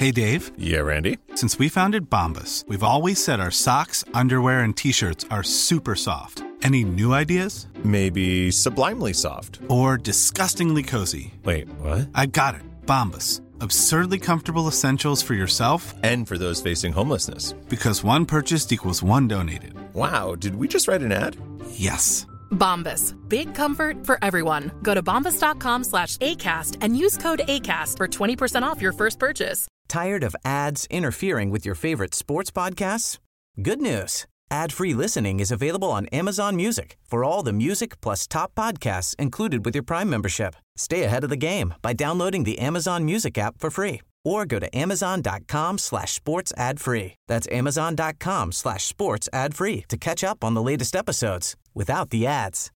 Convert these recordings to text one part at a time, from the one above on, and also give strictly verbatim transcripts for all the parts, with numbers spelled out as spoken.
Hey, Dave. Yeah, Randy? Since we founded Bombas, we've always said our socks, underwear, and T-shirts are super soft. Any new ideas? Maybe sublimely soft. Or disgustingly cozy. Wait, what? I got it. Bombas. Absurdly comfortable essentials for yourself and for those facing homelessness. Because one purchased equals one donated. Wow, did we just write an ad? Yes. Bombas. Big comfort for everyone. Go to bombas.com slash ACAST and use code ACAST for twenty percent off your first purchase. Tired of ads interfering with your favorite sports podcasts? Good news. Ad-free listening is available on Amazon Music for all the music plus top podcasts included with your Prime membership. Stay ahead of the game by downloading the Amazon Music app for free or go to amazon.com slash sports ad free. That's amazon.com slash sports ad free to catch up on the latest episodes without the ads.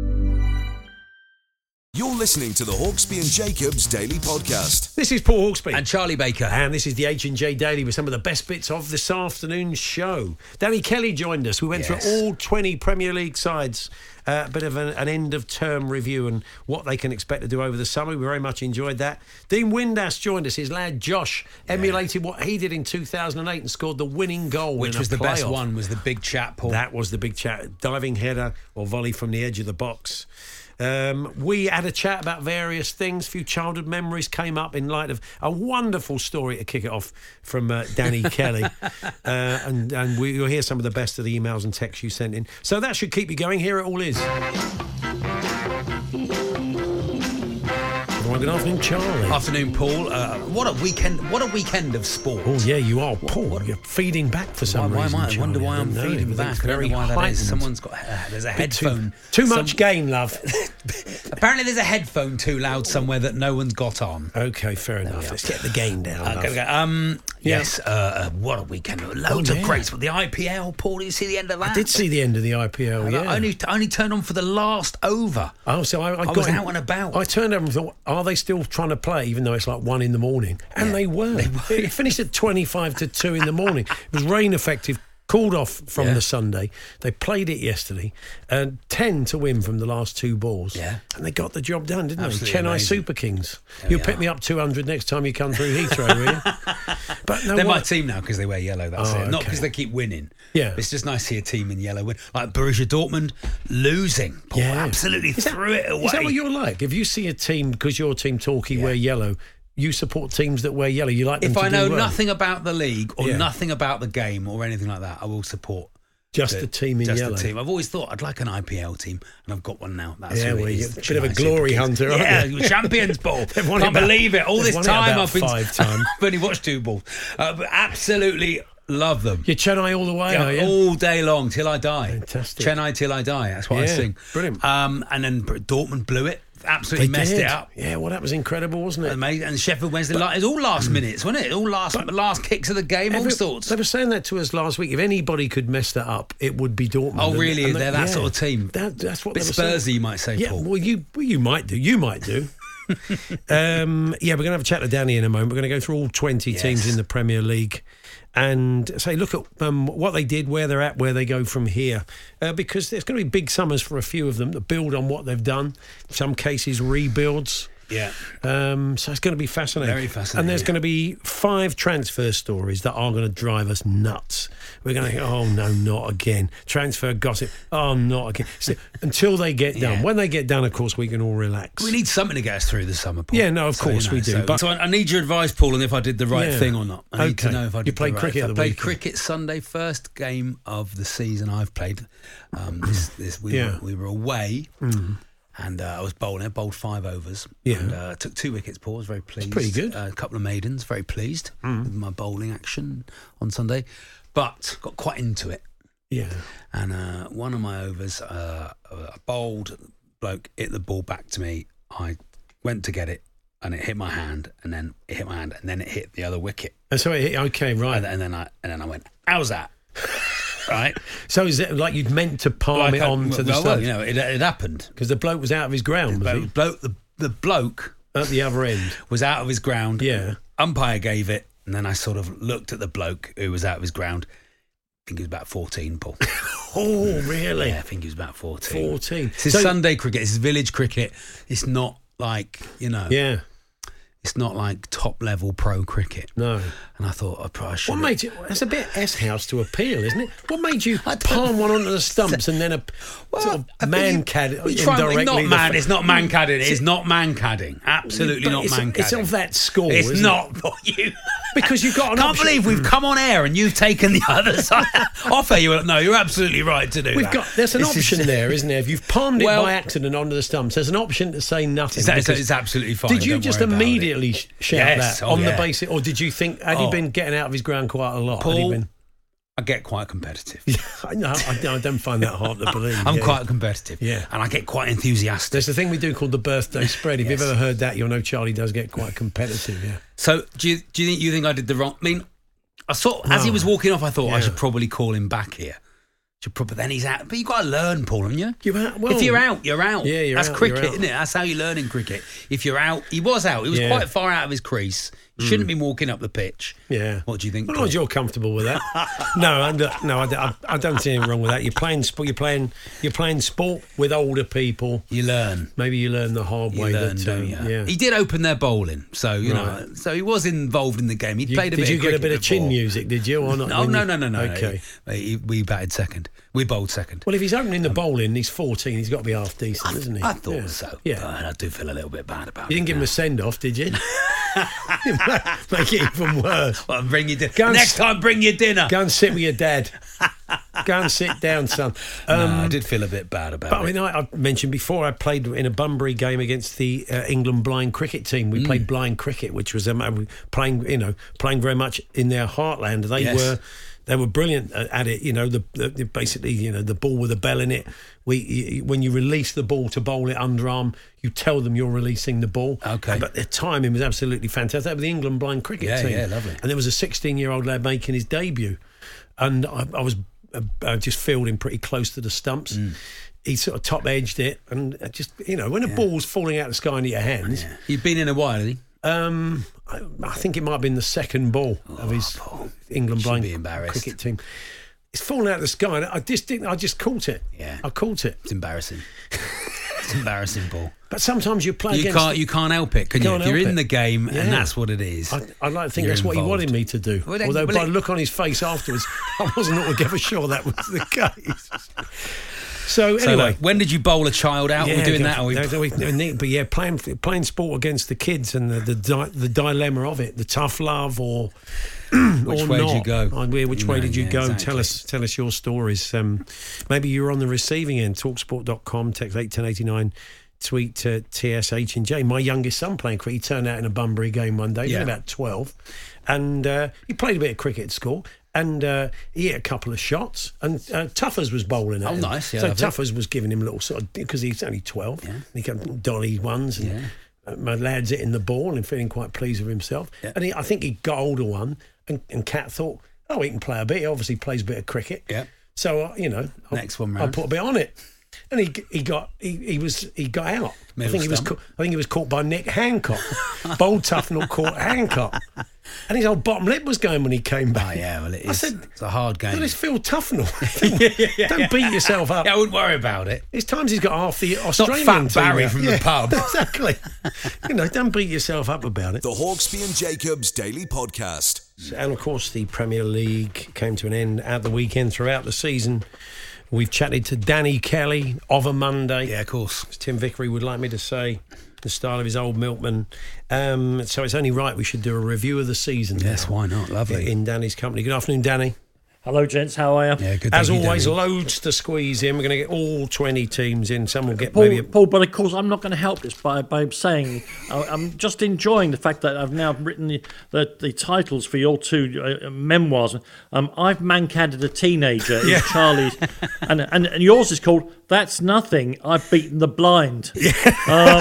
You're listening to the Hawksby and Jacobs Daily Podcast. This is Paul Hawksby. And Charlie Baker. And this is the H and J Daily with some of the best bits of this afternoon's show. Danny Kelly joined us. We went yes. through all twenty Premier League sides. A uh, bit of an, an end-of-term review and what they can expect to do over the summer. We very much enjoyed that. Dean Windass joined us. His lad Josh yeah. emulated what he did in two thousand eight and scored the winning goal. Which in was a the playoff. best one, was the big chat, Paul. That was the big chat. Diving header or volley from the edge of the box. Um, we had a chat about various things. A few childhood memories came up in light of a wonderful story to kick it off from uh, Danny Kelly. Uh, and, and we, you'll hear some of the best of the emails and texts you sent in. So that should keep you going. Here it all is. Well, good afternoon, Charlie. Afternoon, Paul. Uh, what a weekend! What a weekend of sport. Oh yeah, you are, Paul. What, what, You're feeding back for some why, reason. Why am I? I wonder why I'm know, feeding back. I don't know why that is. Someone's got. Uh, there's a headphone. Too, too much some, game, love. Apparently, there's a headphone too loud somewhere that no one's got on. Okay, fair enough. Let's get the game down. Uh, okay, okay. Um, yeah. Yes. Uh, uh, what a weekend! Loads oh, yeah. of greats. But the I P L, Paul. Did you see the end of that? I did see the end of the I P L. Uh, yeah. I only only turned on for the last over. Oh, so I, I, I got was in, out and about. I turned over and thought, are they still trying to play, even though it's like one in the morning? And yeah, they were. They were. It finished at twenty-five to two in the morning. It was rain effective, called off from yeah. the Sunday. They played it yesterday, and ten to win from the last two balls. Yeah. And they got the job done, didn't Absolutely they? Chennai amazing. Super Kings. There You'll pick me up two hundred next time you come through Heathrow, will you? But no, they're what? my team now because they wear yellow, that's oh, it. okay. Not because they keep winning. Yeah. It's just nice to see a team in yellow win. Like Borussia Dortmund losing. Paul yeah. absolutely that, threw it away. Is that what you're like? If you see a team, because your team Torquay yeah. wear yellow, you support teams that wear yellow. You like them if to I know do well. nothing about the league or yeah. nothing about the game or anything like that, I will support just the, the team in just yellow. The team. I've always thought I'd like an I P L team, and I've got one now. That's yeah, who well, it you're is. a bit of a glory hunter, aren't yeah, you? champions ball. Can't about, believe it. All this time it I've been five times. I've only watched two balls, uh, but absolutely love them. You're Chennai all the way, yeah, are you? All day long till I die. Fantastic. Chennai till I die. That's what yeah, I sing. Brilliant. Um, and then Dortmund blew it. Absolutely they messed did. it up. Yeah, well, that was incredible, wasn't it? Amazing. And Sheffield Wednesday, but, it's all last minutes, wasn't it? All last but, last kicks of the game, every, all sorts. They were saying that to us last week. If anybody could mess that up, it would be Dortmund. Oh, really? And, and they're they, that yeah, sort of team. That, that's what Bit they were Spursy, saying. you might say, yeah, Paul. Well, you well, you might do. You might do. um, yeah, we're going to have a chat to Danny in a moment. We're going to go through all twenty yes. teams in the Premier League and say, look at um, what they did, where they're at, where they go from here. Uh, because there's going to be big summers for a few of them that build on what they've done. In some cases, rebuilds. Yeah. Um, so it's going to be fascinating. Very fascinating. And there's going to be five transfer stories that are going to drive us nuts. We're going to think, oh, no, not again. Transfer gossip. Oh, not again. So, until they get done. Yeah. When they get done, of course, we can all relax. We need something to get us through the summer, Paul. Yeah, no, of so, course you know, we do. So, but so I need your advice, Paul, on if I did the right yeah. thing or not. I need okay. to know if I did You played the right cricket thing. at the I played weekend. cricket Sunday, first game of the season I've played. Um, this, this, we, yeah. were, we were away. Mm. And uh, I was bowling. I bowled five overs. Yeah. And uh, took two wickets, Paul. I was very pleased. That's pretty good. Uh, a couple of maidens, very pleased mm. with my bowling action on Sunday. But got quite into it. Yeah. And uh, one of my overs, uh, a bowled bloke hit the ball back to me. I went to get it, and it hit my hand, and then it hit my hand, and then it hit the other wicket. And so it hit, okay, right. And, and then I and then I went, how's that? Right. So is it like you'd meant to palm like it I, on well, to the well, stump? you know, it, it happened because the bloke was out of his ground. Was the, he? bloke, the, the bloke at the other end was out of his ground. Yeah. Umpire gave it, and then I sort of looked at the bloke who was out of his ground. I think he was about fourteen, Paul. Oh, really? Yeah, I think he was about fourteen. fourteen. This is so, Sunday cricket. This is village cricket. It's not like, you know. Yeah. it's not like top level pro cricket. No. And I thought I probably should. What made you? That's a bit S-house to appeal, isn't it? What made you palm one onto the stumps and then a well, sort of man cad indirectly? Not man. The, it's not man cadding. It's not man cadding. Absolutely not it's, man cadding. It's of that school. It's isn't not it? for you. Because you've got an Can't option. believe we've come on air and you've taken the other side off air. You were, no, you're absolutely right to do We've that. got there's an This option is, there, isn't there? If you've palmed well, it by accident onto the stumps, there's an option to say nothing. It's, because- it's absolutely fine. Did you Don't just worry about immediately it. shout Yes, that oh, on yeah. the basis, or did you think had he Oh. been getting out of his ground quite a lot? Had he Paul, been? I get quite competitive. I, no, I, I don't find that hard to believe. I'm yeah. quite competitive. Yeah. And I get quite enthusiastic. There's a thing we do called the birthday spread. If Yes. you've ever heard that, you'll know Charlie does get quite competitive. Yeah. So do you do you think you think I did the wrong? I mean, I saw as he No. was walking off, I thought I Yeah. should probably call him back here. Should probably then he's out. But you got to learn, Paul, haven't you? You ha- well, if you're out, you're out. Yeah, you're That's out, cricket, you're out. isn't it? That's how you learn in cricket. If you're out, he was out. He was Yeah. quite far out of his crease. He shouldn't be walking up the pitch. Yeah. What do you think? As Paul? long as you're comfortable with that. no, I, don't- no, I, don't- I don't see anything wrong with that. You're playing sport. You're playing. You're playing sport with older people. You learn. Maybe you learn the hard You way. learn, that, don't um, you? Yeah. He did open their bowling, so you Right. know, so he was involved in the game. He You- played a did bit. you of get a cricket bit of chin before. music? Did you or not? No, when no, you- no, no, no. Okay. He- he- we batted second. We bowled second. Well, if he's opening the bowling, he's fourteen. He's got to be half decent, isn't he? I thought yeah. so. Yeah. But I do feel a little bit bad about it. You didn't give him now. a send off, did you? Make it even worse. Well, bring your dinner. Go and Next s- time, bring your dinner. Go and sit with your dad. Go and sit down, son. Um, no, I did feel a bit bad about But I it. mean, I, I mentioned before, I played in a Bunbury game against the uh, England blind cricket team. Mm. We played blind cricket, which was um, playing, you know, playing very much in their heartland. They Yes. were, they were brilliant at it. You know, the, the basically, you know, the ball with a bell in it. We, you, when you release the ball to bowl it underarm, you tell them you're releasing the ball. Okay. But the timing was absolutely fantastic. That was the England blind cricket Yeah, team. yeah, lovely. And there was a sixteen-year-old lad making his debut, and I, I was uh, uh, just fielding pretty close to the stumps. Mm. He sort of top edged it, and uh, just you know, when a ball's falling out of the sky into your hands, Yeah. You've been in a while, have you? um, I, I think it might have been the second ball of his Paul. England Should blind be embarrassed. cricket team. It's fallen out of the sky. And I just didn't. I just caught it. Yeah. I caught it. It's embarrassing. It's embarrassing, Paul. But sometimes you play You against. can't. You can't help it, can you? Can't If you're help in it. the game, Yeah. and that's what it is. I, I'd like to think You're that's what he involved. wanted me to do. Well, then- Although well, by it- the look on his face afterwards, I wasn't altogether sure that was the case. So So, anyway, look, when did you bowl a child out? We're doing go- that. Are we? no, we- no, neat, but yeah, playing playing sport against the kids and the the, di- the dilemma of it, the tough love or Which or way did not. you go? I mean, Which You way know, did you yeah, go? exactly. Tell us tell us your stories. Um, maybe you were on the receiving end. Talksport dot com, text eight ten eighty nine. Tweet to T S H and J. My youngest son playing cricket. He turned out in a Bunbury game one day. He Yeah. was about twelve, and uh, he played a bit of cricket at school. And uh, he hit a couple of shots, and uh, Tuffers was bowling at Oh, him. nice, yeah, so lovely. Tuffers was giving him a little sort of because he's only twelve. Yeah. And he got dolly ones, and Yeah. uh, my lad's hitting the ball and feeling quite pleased with himself. Yeah. And he, I think he got older one, and, and Cat thought, oh, he can play a bit. He obviously plays a bit of cricket. Yeah. So uh, you know, I- Next one I round. put a bit on it, and he he got he, he was he got out. I Middle think he was stump. ca- I think he was caught by Nick Hancock. Bold Tufnell caught Hancock, and his old bottom lip was going when he came back. Oh, yeah, well, it I is. said, It's a hard game. "Look, it's Phil Tufnell. Don't beat yourself up." Yeah, I wouldn't worry about it. It's times he's got half the not Australian Fat team Barry out. from the pub. Exactly. You know, don't beat yourself up about it. The Hawksby and Jacobs Daily Podcast. And of course, the Premier League came to an end at the weekend. Throughout the season, we've chatted to Danny Kelly of a Monday. Yeah, of course. As Tim Vickery would like me to say, the style of his old milkman. Um, so it's only right we should do a review of the season. Yes, now why not? Lovely. In Danny's company. Good afternoon, Danny. Hello, gents. How are you? Yeah, good. As thank you, always, Danny. loads to squeeze in. We're going to get all twenty teams in. Some will get Paul, maybe... A, Paul, but of course, I'm not going to help this by, by saying I- I'm just enjoying the fact that I've now written the, the, the titles for your two uh, memoirs. Um, I've mancaded a teenager, is Charlie's, and, and and yours is called "That's Nothing. I've Beaten the Blind." Um,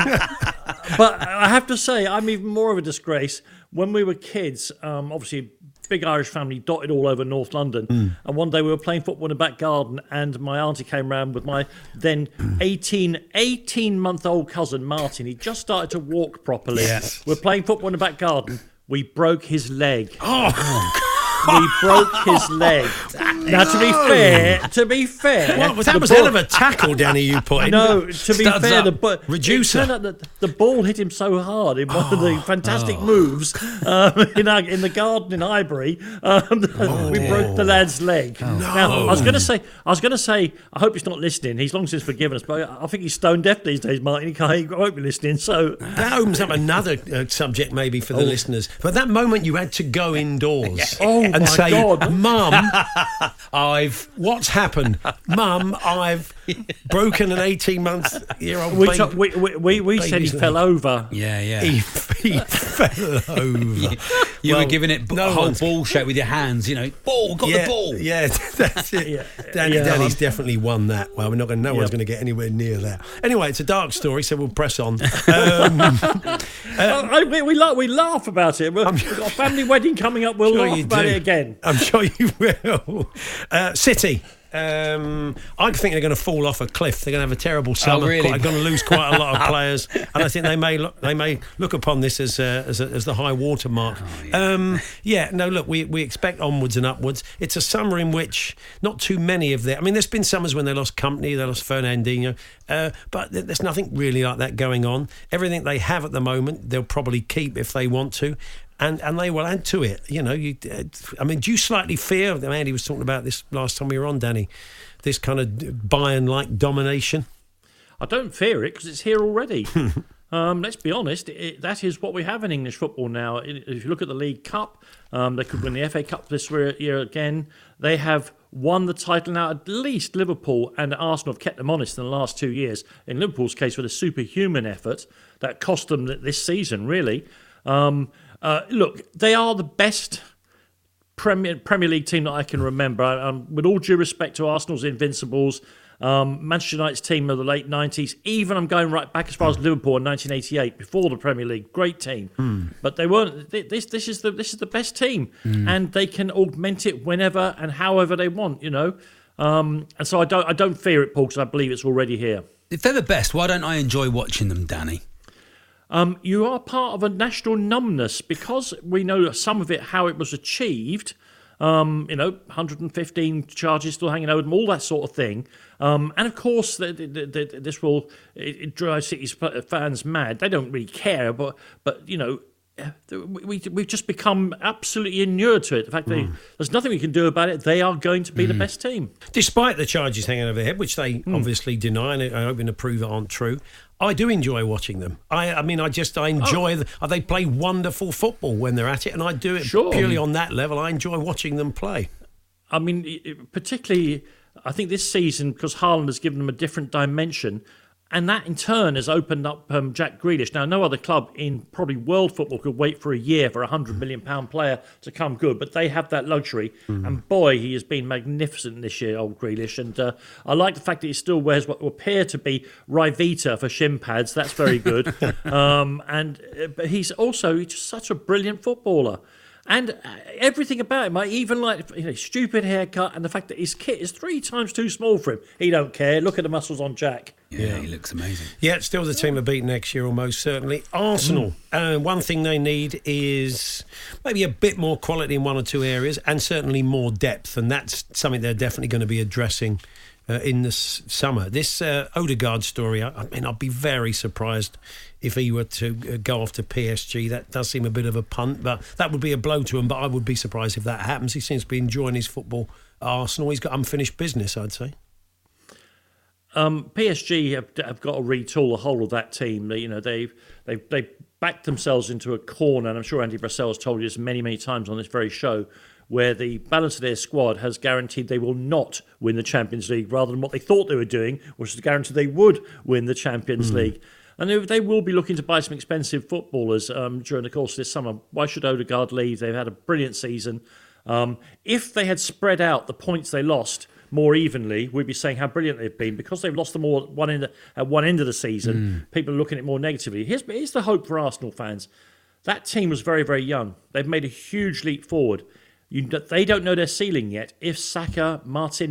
but I have to say, I'm even more of a disgrace. When we were kids, um, obviously. Big Irish family dotted all over North London. Mm. And one day we were playing football in the back garden, and my auntie came round with my then eighteen, eighteen-month-old cousin, Martin. He just started to walk properly. Yes. We're playing football in the back garden. We broke his leg. Oh, we broke his leg. Now, to be fair, to be fair, What, that the was ball- hell of a tackle, Danny, you put in. No, to be Studs fair, up. the bu- Reducer. it turned out that the ball hit him so hard in one of the fantastic moves um, in, our, in the garden in Highbury, um, we broke the lad's leg. Now, I was going to say, I was going to say, I hope he's not listening. He's long since forgiven us, but I think he's stone deaf these days, Martin. He can't, he won't be listening. So That opens up another uh, subject maybe for the listeners. But that moment you had to go indoors Oh, and my say, God. Mum, I've, what's happened? Mum, I've broken an eighteen-month-year-old we, baby. we, we, we, we said he baby's fell leg. over. Yeah, yeah. He, he fell over. You Well, were giving it b- no a whole one's- ball shape with your hands, you know. Ball, got yeah, the ball. Yeah, that's it. Yeah, Danny, yeah. Danny's definitely won that. Well, we're not going. No one's Yep. going to get anywhere near that. Anyway, it's a dark story, so we'll press on. Um, Uh, I, we, we, laugh, we laugh about it. We've got a family wedding coming up. We'll Sure laugh you about do. it again. I'm sure you will. Uh, City. Um, I think they're going to fall off a cliff. They're going to have a terrible summer. really? Quite, going to lose quite a lot of players, and I think they may look, they may look upon this as uh, as, a, as the high water mark. yeah. Um, yeah, no, look, we we expect onwards and upwards. It's a summer in which not too many of their. I mean, there's been summers when they lost Company, they lost Fernandinho, uh, but th- there's nothing really like that going on. Everything they have at the moment, they'll probably keep if they want to. And and they will add to it. You know, you. Uh, I mean, do you slightly fear? Andy was talking about this last time we were on, Danny. This kind of Bayern-like domination. I don't fear it because it's here already. um, let's be honest, it, that is what we have in English football now. It, if you look at the League Cup, um, they could win the F A Cup this year, year again. They have won the title now. At least Liverpool and Arsenal have kept them honest in the last two years. In Liverpool's case, with a superhuman effort that cost them this season, really. Um, uh, look, they are the best Premier Premier League team that I can remember. I, um, with all due respect to Arsenal's Invincibles, um, Manchester United's team of the late nineties, even I'm going right back as far as Liverpool in nineteen eighty-eight, before the Premier League, great team. Mm. But they weren't. This this is the this is the best team, mm. and they can augment it whenever and however they want. You know, um, and so I don't I don't fear it, Paul, because I believe it's already here. If they're the best, why don't I enjoy watching them, Danny? Um, you are part of a national numbness because we know some of it, how it was achieved. Um, you know, one hundred fifteen charges still hanging over them, all that sort of thing. Um, and of course, the, the, the, this will it, it drives City's fans mad. They don't really care, but but you know, we we've just become absolutely inured to it. The fact that mm. there's nothing we can do about it. They are going to be mm. the best team, despite the charges hanging over their head, which they mm. obviously deny and are hoping to prove aren't true. I do enjoy watching them. I, I mean, I just I enjoy. Oh. The, they play wonderful football when they're at it, and I do it sure. purely on that level. I enjoy watching them play. I mean, particularly, I think this season because Haaland has given them a different dimension. And that, in turn, has opened up um, Jack Grealish. Now, no other club in probably world football could wait for a year for a one hundred million pound player to come good, but they have that luxury. Mm. And boy, he has been magnificent this year, old Grealish. And uh, I like the fact that he still wears what appear to be Ryvita for shin pads. That's very good. um, and uh, but he's also he's just such a brilliant footballer. And everything about him, I even like you know, stupid haircut and the fact that his kit is three times too small for him. He don't care. Look at the muscles on Jack. Yeah, yeah. He looks amazing. Yeah, still the team to beat next year, almost certainly. Arsenal, mm. uh, one thing they need is maybe a bit more quality in one or two areas and certainly more depth. And that's something they're definitely going to be addressing uh, in this summer. This uh, Odegaard story, I, I mean, I'd be very surprised if he were to go off to P S G. That does seem a bit of a punt, but that would be a blow to him. But I would be surprised if that happens. He seems to be enjoying his football at Arsenal. He's got unfinished business, I'd say. Um, P S G have, have got to retool the whole of that team. They, you know, they've they've they backed themselves into a corner, and I'm sure Andy Brassell has told you this many, many times on this very show, where the balance of their squad has guaranteed they will not win the Champions League, rather than what they thought they were doing, which was guaranteed they would win the Champions mm. League. And they, they will be looking to buy some expensive footballers um, during the course of this summer. Why should Odegaard leave? They've had a brilliant season. Um, if they had spread out the points they lost more evenly, we'd be saying how brilliant they've been. Because they've lost them all at one end, at one end of the season, mm. people are looking at it more negatively. Here's, here's the hope for Arsenal fans. That team was very, very young. They've made a huge leap forward. You, they don't know their ceiling yet. If Saka,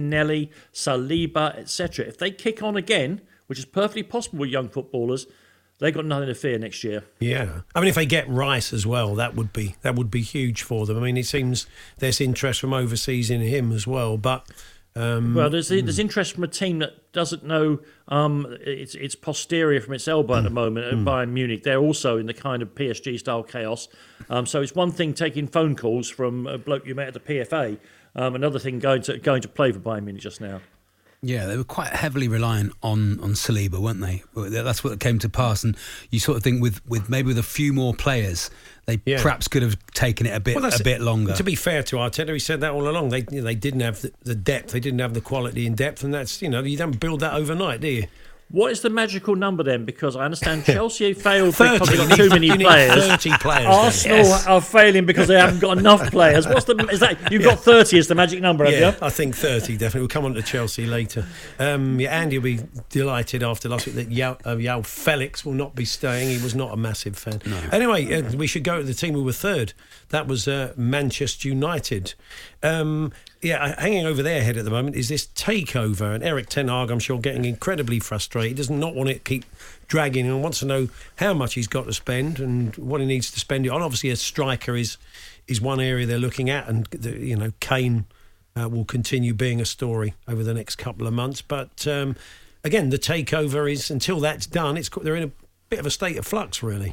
Martinelli, Saliba, et cetera, if they kick on again, which is perfectly possible with young footballers, They got nothing to fear next year. Yeah, I mean, if they get Rice as well, that would be that would be huge for them. I mean, it seems there's interest from overseas in him as well, but. Um, well, there's there's interest from a team that doesn't know um, its its posterior from its elbow at the moment at mm. Bayern Munich. They're also in the kind of P S G style chaos. Um, so it's one thing taking phone calls from a bloke you met at the P F A, um, another thing going to going to play for Bayern Munich just now. Yeah, they were quite heavily reliant on, on Saliba, weren't they? That's what came to pass. And you sort of think with, with maybe with a few more players, they yeah. perhaps could have taken it a bit well, a bit longer. To be fair to Arteta, he said that all along. They you know, they didn't have the, the depth, they didn't have the quality in depth, and that's you know you don't build that overnight, do you? What is the magical number then? Because I understand Chelsea failed because they got too many players. thirty players. Arsenal yes. are failing because they haven't got enough players. What's the? Is that you've yeah. got thirty as the magic number? Yeah, have you? I think thirty definitely. We'll come on to Chelsea later. Um, yeah, Andy will be delighted after last week that João uh, João Felix will not be staying. He was not a massive fan. No. Anyway, uh, we should go to the team who were third. That was uh, Manchester United. Um, Yeah, hanging over their head at the moment is this takeover, and Eric Ten Hag, I'm sure, getting incredibly frustrated. He does not want it to keep dragging and wants to know how much he's got to spend and what he needs to spend it on. Obviously, a striker is is one area they're looking at, and the, you know, Kane uh, will continue being a story over the next couple of months. But um, again, the takeover is until that's done, it's they're in a bit of a state of flux, really.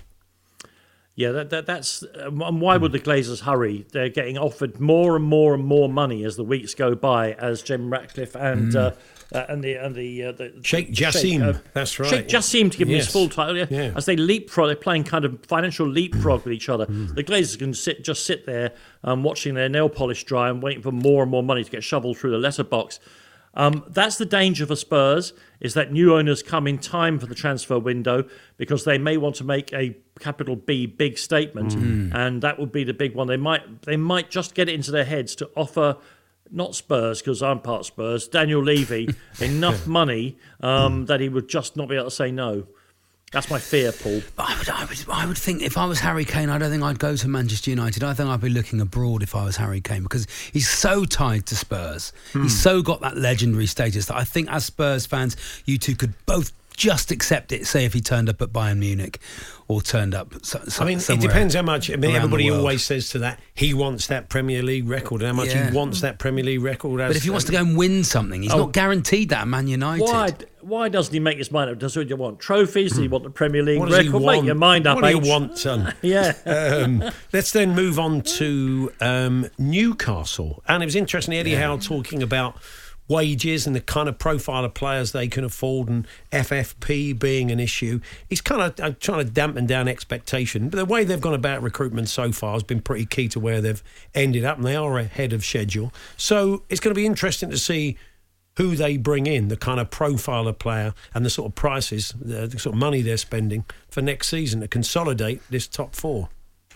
Yeah, that, that that's and why would the Glazers hurry? They're getting offered more and more and more money as the weeks go by, as Jim Ratcliffe and mm. uh, uh, and the and the, uh, the Sheikh Jassim, uh, that's right. Sheikh Jassim to give yes. him his full title. Yeah. Yeah. As they leapfrog, they're playing kind of financial leapfrog with each other. Mm. The Glazers can sit just sit there, um, watching their nail polish dry and waiting for more and more money to get shoveled through the letterbox. Um, that's the danger for Spurs, is that new owners come in time for the transfer window because they may want to make a capital B big statement, mm. and that would be the big one. They might they might just get it into their heads to offer, not Spurs, because I'm part Spurs, Daniel Levy, enough money um, that he would just not be able to say no. That's my fear, Paul. I would, I would, I would think if I was Harry Kane, I don't think I'd go to Manchester United. I think I'd be looking abroad if I was Harry Kane, because he's so tied to Spurs. Hmm. He's so got that legendary status that I think as Spurs fans, you two could both just accept it, say if he turned up at Bayern Munich or turned up so, so, I mean, it depends how much. I mean, everybody always says to that, he wants that Premier League record, and how much yeah. he wants that Premier League record. As, but if he wants to go and win something, he's oh, not guaranteed that at Man United. Why, why doesn't he make his mind up? Does he want trophies? Does he want the Premier League what record? Make your mind up, What do H. you want, son? yeah. Um, let's then move on to um, Newcastle. And it was interesting, Eddie yeah. Howe talking about wages and the kind of profile of players they can afford, and F F P being an issue. He's kind of uh, trying to dampen down expectation, but the way they've gone about recruitment so far has been pretty key to where they've ended up, and they are ahead of schedule. So it's going to be interesting to see who they bring in, the kind of profile of player and the sort of prices, the, the sort of money they're spending for next season to consolidate this top four.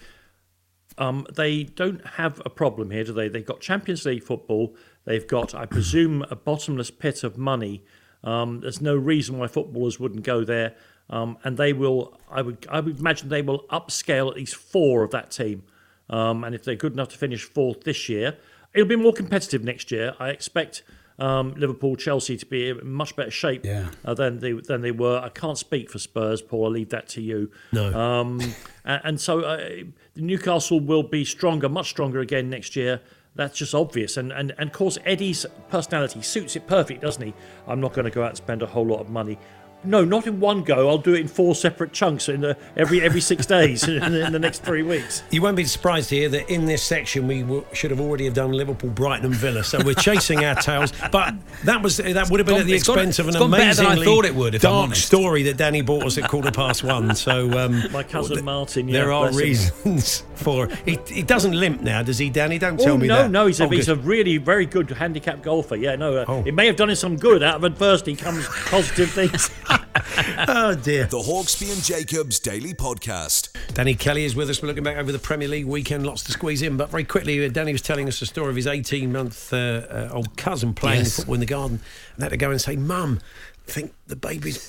Um, they don't have a problem here, do they? They've got Champions League football. They've got, I presume, a bottomless pit of money. Um, there's no reason why footballers wouldn't go there. Um, and they will, I would I would imagine they will upscale at least four of that team. Um, and if they're good enough to finish fourth this year, it'll be more competitive next year. I expect um, Liverpool, Chelsea to be in much better shape yeah. uh, than they than they were. I can't speak for Spurs, Paul. I'll leave that to you. No. Um, and, and so uh, Newcastle will be stronger, much stronger again next year. That's just obvious. And, and, and of course, Eddie's personality suits it perfect, doesn't he? I'm not going to go out and spend a whole lot of money. No, not in one go. I'll do it in four separate chunks in the, every every six days in, in the next three weeks. You won't be surprised to hear that in this section we w- should have already have done Liverpool, Brighton and Villa. So we're chasing our tails. But that was that would have been gone, at the expense gone, of an amazingly I thought it would, if dark story that Danny brought us at quarter past one. So um, my cousin Martin. There yeah, are reasons him. for he. He doesn't limp now, does he, Danny? Don't tell oh, me no, that. No, no. He's, oh, a, he's a really very good handicap golfer. Yeah, no. Uh, oh. It may have done him some good. Out of adversity comes positive things. Oh dear. The Hawksby and Jacobs Daily Podcast. Danny Kelly is with us. We're looking back over the Premier League weekend. Lots to squeeze in, but very quickly, Danny was telling us the story of his eighteen-month uh, uh, old cousin playing yes. football in the garden, and had to go and say, "Mum, I think the baby's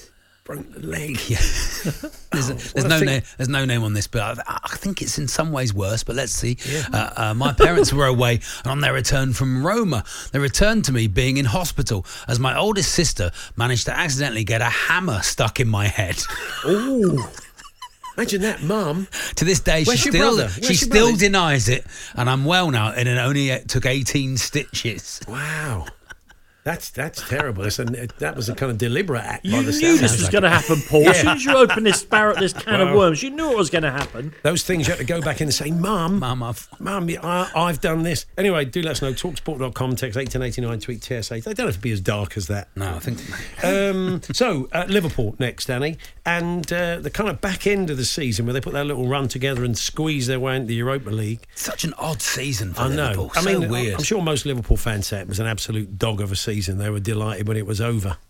broke the leg. Yeah. there's, Oh, there's what no a thing. name. There's no name on this, but I, I think it's in some ways worse. But let's see. Yeah. Uh, uh, my parents were away, and on their return from Roma, they returned to me being in hospital as my oldest sister managed to accidentally get a hammer stuck in my head. Oh, imagine that, Mum. To this day, she Where's your still brother? she Where's your still brother? denies it, and I'm well now, and it only took eighteen stitches. Wow. That's that's terrible. That's a, that was a kind of deliberate act by You the knew sound this of was it. going to happen, Paul. Yeah. As soon as you open this barrel, this can of Well. worms, you knew it was going to happen. Those things you have to go back in and say, Mum, Mum, I've- Mum, I, I've done this. Anyway, do let us know. talksport dot com, text eighteen eighty-nine, tweet T S A. They don't have to be as dark as that. No, I think. Um, so, uh, Liverpool next, Danny. And uh, the kind of back end of the season where they put that little run together and squeeze their way into the Europa League. Such an odd season for I Liverpool. know. I So mean, weird. I'm sure most Liverpool fans say it was an absolute dog of a season. They were delighted when it was over.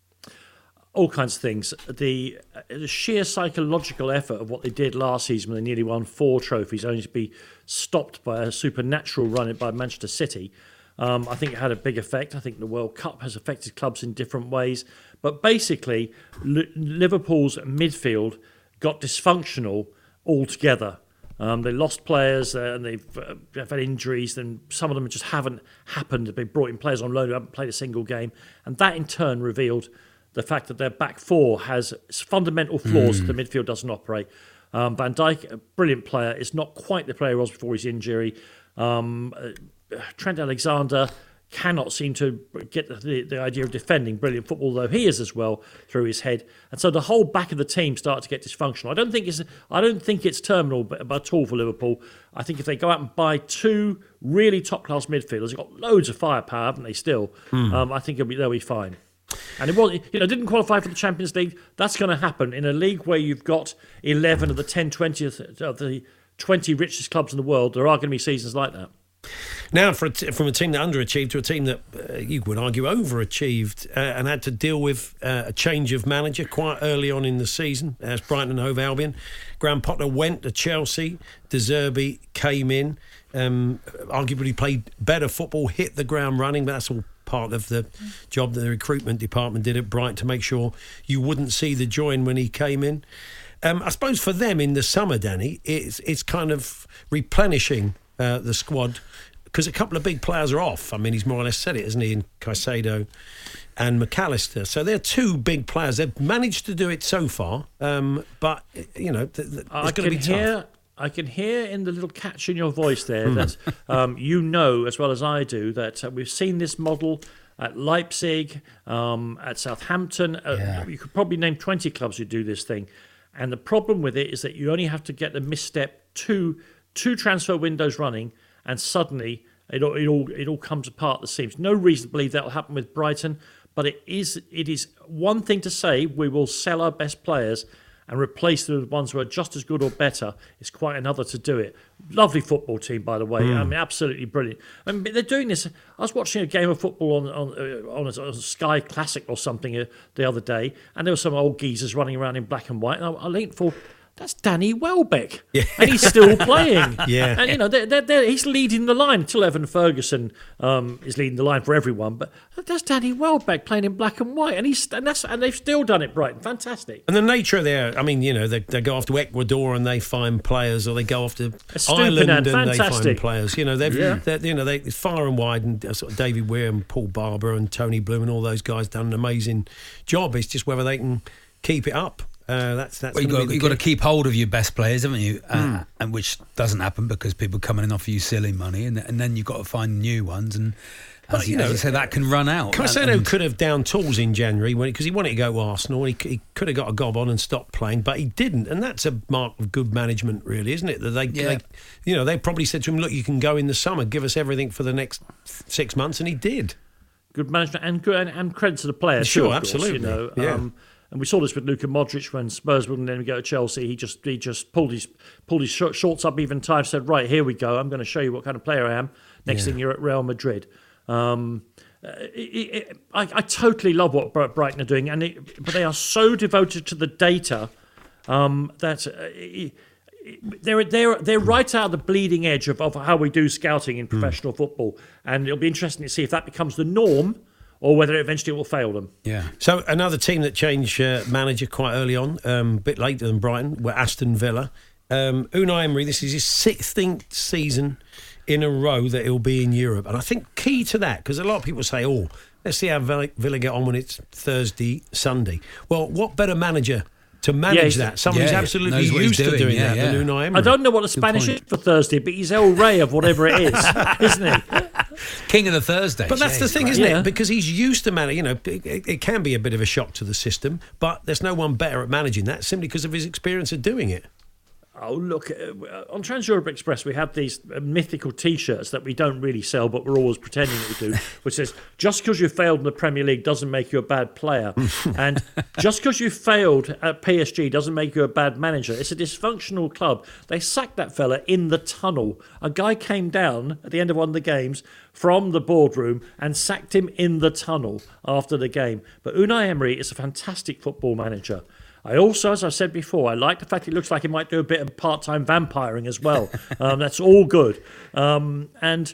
All kinds of things. The, uh, the sheer psychological effort of what they did last season when they nearly won four trophies, only to be stopped by a supernatural run by Manchester City, um, I think it had a big effect. I think the World Cup has affected clubs in different ways. But basically, L- Liverpool's midfield got dysfunctional altogether. Um, they lost players uh, and they've, uh, they've had injuries, and some of them just haven't happened. They brought in players on loan who haven't played a single game. And that in turn revealed the fact that their back four has fundamental flaws. Mm. The midfield doesn't operate. Um, Van Dijk, a brilliant player, is not quite the player he was before his injury. Um, uh, Trent Alexander cannot seem to get the, the idea of defending brilliant football, though he is as well, through his head. And so the whole back of the team started to get dysfunctional. I don't think it's I don't think it's terminal but, at all for Liverpool. I think if they go out and buy two really top-class midfielders, they've got loads of firepower, haven't they, still? Hmm. Um, I think it'll be, they'll be fine. And it was, you know, didn't qualify for the Champions League. That's going to happen in a league where you've got eleven of the ten, twenty of the twenty richest clubs in the world. There are going to be seasons like that. Now, for a t- from a team that underachieved to a team that uh, you would argue overachieved uh, and had to deal with uh, a change of manager quite early on in the season, as Brighton and Hove Albion. Graham Potter went to Chelsea. De Zerbi came in, um, arguably played better football, hit the ground running, but that's all part of the job that the recruitment department did at Brighton to make sure you wouldn't see the join when he came in. Um, I suppose for them in the summer, Danny, it's it's kind of replenishing uh, the squad because a couple of big players are off. I mean, he's more or less said it, isn't he, in Caicedo and McAllister. So they're two big players. They've managed to do it so far, um, but, you know, th- th- I it's going to can be tough. hear, I can hear in the little catch in your voice there that um, you know as well as I do that uh, we've seen this model at Leipzig, um, at Southampton. Uh, Yeah. You could probably name twenty clubs who do this thing. And the problem with it is that you only have to get the misstep two, two transfer windows running, and suddenly it all, it all it all comes apart at the seams. No reason to believe that will happen with Brighton, but it is it is one thing to say we will sell our best players and replace them with ones who are just as good or better. It's quite another to do it. Lovely football team, by the way. I mean, absolutely brilliant. I mean, they're doing this. I was watching a game of football on on, uh, on, a, on a Sky Classic or something uh, the other day, and there were some old geezers running around in black and white. And I, I leaned for, that's Danny Welbeck, Yeah. and he's still playing. Yeah. And you know, they're, they're, they're, he's leading the line until Evan Ferguson um, is leading the line for everyone. But that's Danny Welbeck playing in black and white, and he's and that's and they've still done it, Brighton. Fantastic. And the nature of their, I mean, you know, they, they go off to Ecuador and they find players, or they go off to Estupiñán, Ireland and they find fantastic. players. You know, they've, Yeah. they're, you know, they it's far and wide, and uh, sort of David Weir and Paul Barber and Tony Bloom and all those guys done an amazing job. It's just whether they can keep it up. Uh, that's that's. Well, you've gonna got, be you've the got to key. keep hold of your best players, haven't you? Uh, and which doesn't happen because people come in and offer you silly money, and, and then you've got to find new ones. And But, as, you you, as know, you say, that can run out. Caicedo And- could have down tools in January because he wanted to go to Arsenal. He, he could have got a gob on and stopped playing, but he didn't, and that's a mark of good management, really, isn't it? That they, Yeah. they you know, they probably said to him, "Look, you can go in the summer, give us everything for the next six months," and he did. Good management and good and, and credit to the players. Sure, too, of course, absolutely. You know, Yeah. um, and we saw this with Luka Modric when Spurs wouldn't let him go to Chelsea. He just he just pulled his pulled his short- shorts up even time. Said, "Right, here we go. I'm going to show you what kind of player I am." Next thing you're at Real Madrid. Um, uh, it, it, I, I totally love what Bri- Brighton are doing, and it, but they are so devoted to the data um, that. Uh, it, They're they're they're right out of the bleeding edge of, of how we do scouting in professional football, and it'll be interesting to see if that becomes the norm, or whether eventually it will fail them. Yeah. So another team that changed uh, manager quite early on, um, a bit later than Brighton, were Aston Villa. Um, Unai Emery, this is his sixteenth season in a row that he'll be in Europe. And I think key to that, because a lot of people say, oh, let's see how Villa, Villa get on when it's Thursday, Sunday. Well, what better manager to manage Yeah, that? Someone who's yeah, absolutely knows what he's used to doing, doing yeah, that yeah. than Unai Emery. I don't know what the Spanish is point. for Thursday, but he's El Rey of whatever it is, isn't he? King of the Thursdays. But that's yeah, the he's thing, great. isn't Yeah. it? Because he's used to manage. You know, it, it can be a bit of a shock to the system, but there's no one better at managing that simply because of his experience of doing it. Oh, look, uh, on Trans Europe Express, we have these uh, mythical T-shirts that we don't really sell, but we're always pretending that we do, which says, just because you failed in the Premier League doesn't make you a bad player. And just because you failed at P S G doesn't make you a bad manager. It's a dysfunctional club. They sacked that fella in the tunnel. A guy came down at the end of one of the games from the boardroom and sacked him in the tunnel after the game. But Unai Emery is a fantastic football manager. I also, as I said before, I like the fact he looks like he might do a bit of part-time vampiring as well. Um, that's all good. Um, and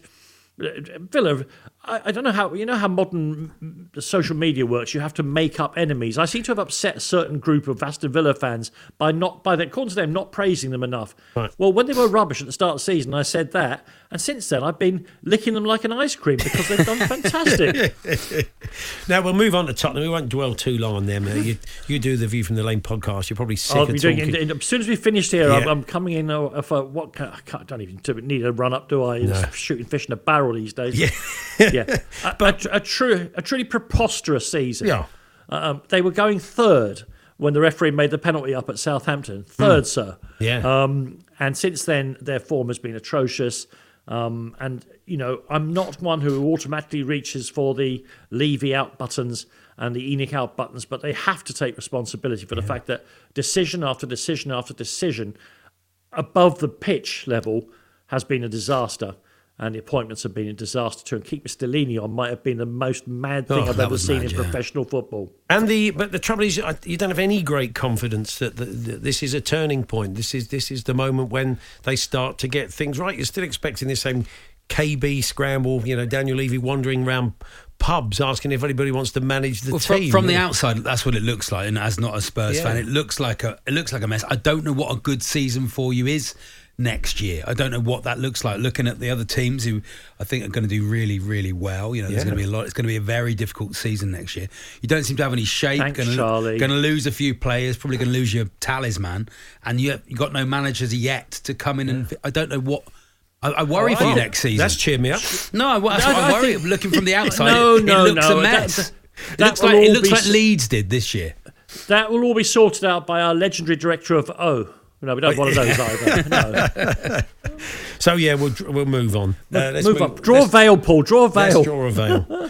Villa, I, I don't know how, you know how modern social media works. You have to make up enemies. I seem to have upset a certain group of Aston Villa fans by not, by the, according to them, not praising them enough. Right. Well, when they were rubbish at the start of the season, I said that. And since then, I've been licking them like an ice cream because they've done fantastic. Now, we'll move on to Tottenham. We won't dwell too long on them. Uh, you, you do the View from the Lane podcast. You're probably sick I'll of be talking. doing it. As soon as we finished here, I'm, Yeah. I'm coming in. Uh, if I, what can, I can't, don't even need a run up, do I? No. It's shooting fish in a barrel these days. Yeah. yeah. A, a, a true, a truly preposterous season. Yeah. Um, they were going third when the referee made the penalty up at Southampton. Third, mm. sir. Yeah. Um, and since then, their form has been atrocious. Um, and, you know, I'm not one who automatically reaches for the Levy out buttons and the ENIC out buttons, but they have to take responsibility for the yeah. fact that decision after decision after decision above the pitch level has been a disaster. And the appointments have been a disaster too. And keeping Stellini on might have been the most mad thing Oh, I've that ever was seen mad, in yeah. professional football. And the but the trouble is, I- you don't have any great confidence that, the, that this is a turning point. This is this is the moment when they start to get things right. You're still expecting the same K B scramble. You know, Daniel Levy wandering around pubs asking if anybody wants to manage the Well, from, team. from the outside, that's what it looks like. And as not a Spurs Yeah. fan, it looks like a it looks like a mess. I don't know what a good season for you is next year. I don't know what that looks like. Looking at the other teams who I think are going to do really, really well. You know, there's Yeah. going to be a lot. It's going to be a very difficult season next year. You don't seem to have any shape. Thanks, going Charlie. to lose a few players. Probably going to lose your talisman, and you you got no managers yet to come in. And I don't know what. I, I worry Oh, for you oh, next season. That's cheered me up. No, I, that's No, what I, I worry. think- Looking from the outside, No, it, no, it looks no, a that- mess. that- it that looks will like it all looks be like s- Leeds did this year. That will all be sorted out by our legendary director of O. No, we don't want one of those either. No. So yeah, we'll we'll move on. Uh, let's move on. Draw a let's- veil, Paul. Draw a veil. Let's draw a veil.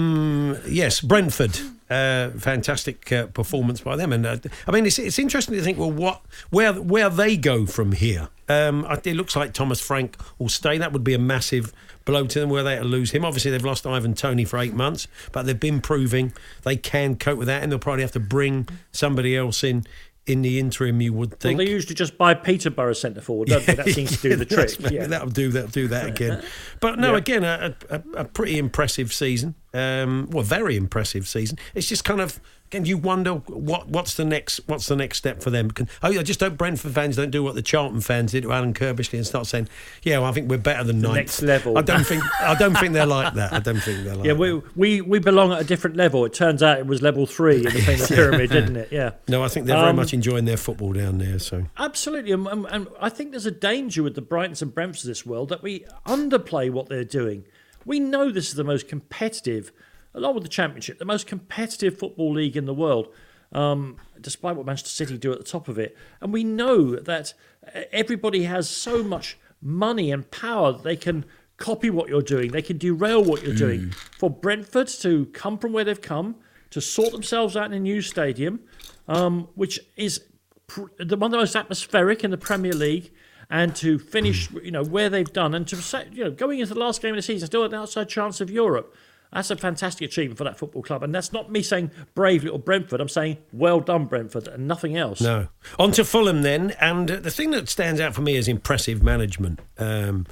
um, yes, Brentford. Uh, fantastic uh, performance by them, and uh, I mean it's it's interesting to think. Well, what where where they go from here? Um, I- it looks like Thomas Frank will stay. That would be a massive blow to them. Were they to lose him? Obviously, they've lost Ivan Toney for eight months, but they've been proving they can cope with that, and they'll probably have to bring somebody else in. In the interim, you would Well, think. they usually just buy Peterborough centre forward, don't they? That seems to do the trick. That's- Yeah. That'll do that. Do that again. But no, Yeah. again, a, a, a pretty impressive season. Um, well, very impressive season. It's just kind of again, you wonder what what's the next what's the next step for them. Can, oh, I just hope Brentford fans don't do what the Charlton fans did to Alan Kirbishley and start saying, "Yeah, well, I think we're better than ninth." next level. I don't think. I don't think they're like that. I don't think they're like. Yeah, that. we, we we belong at a different level. It turns out it was level three in the, in the pyramid, didn't it? Yeah. No, I think they're very Um, much enjoying their football down there. So Absolutely, and, and, and I think there's a danger with the Brightons and Brentfords of this world that we underplay what they're doing. We know this is the most competitive, along with the Championship, the most competitive football league in the world, um, despite what Manchester City do at the top of it. And we know that everybody has so much money and power that they can copy what you're doing. They can derail what you're doing. For Brentford to come from where they've come, to sort themselves out in a new stadium, um, which is pr- the one of the most atmospheric in the Premier League, and to finish, you know, where they've done, and to say, you know, going into the last game of the season, still an outside chance of Europe. That's a fantastic achievement for that football club, and that's not me saying brave little Brentford. I'm saying well done, Brentford, and nothing else. no. On to Fulham then, and uh, the thing that stands out for me is impressive management. Um,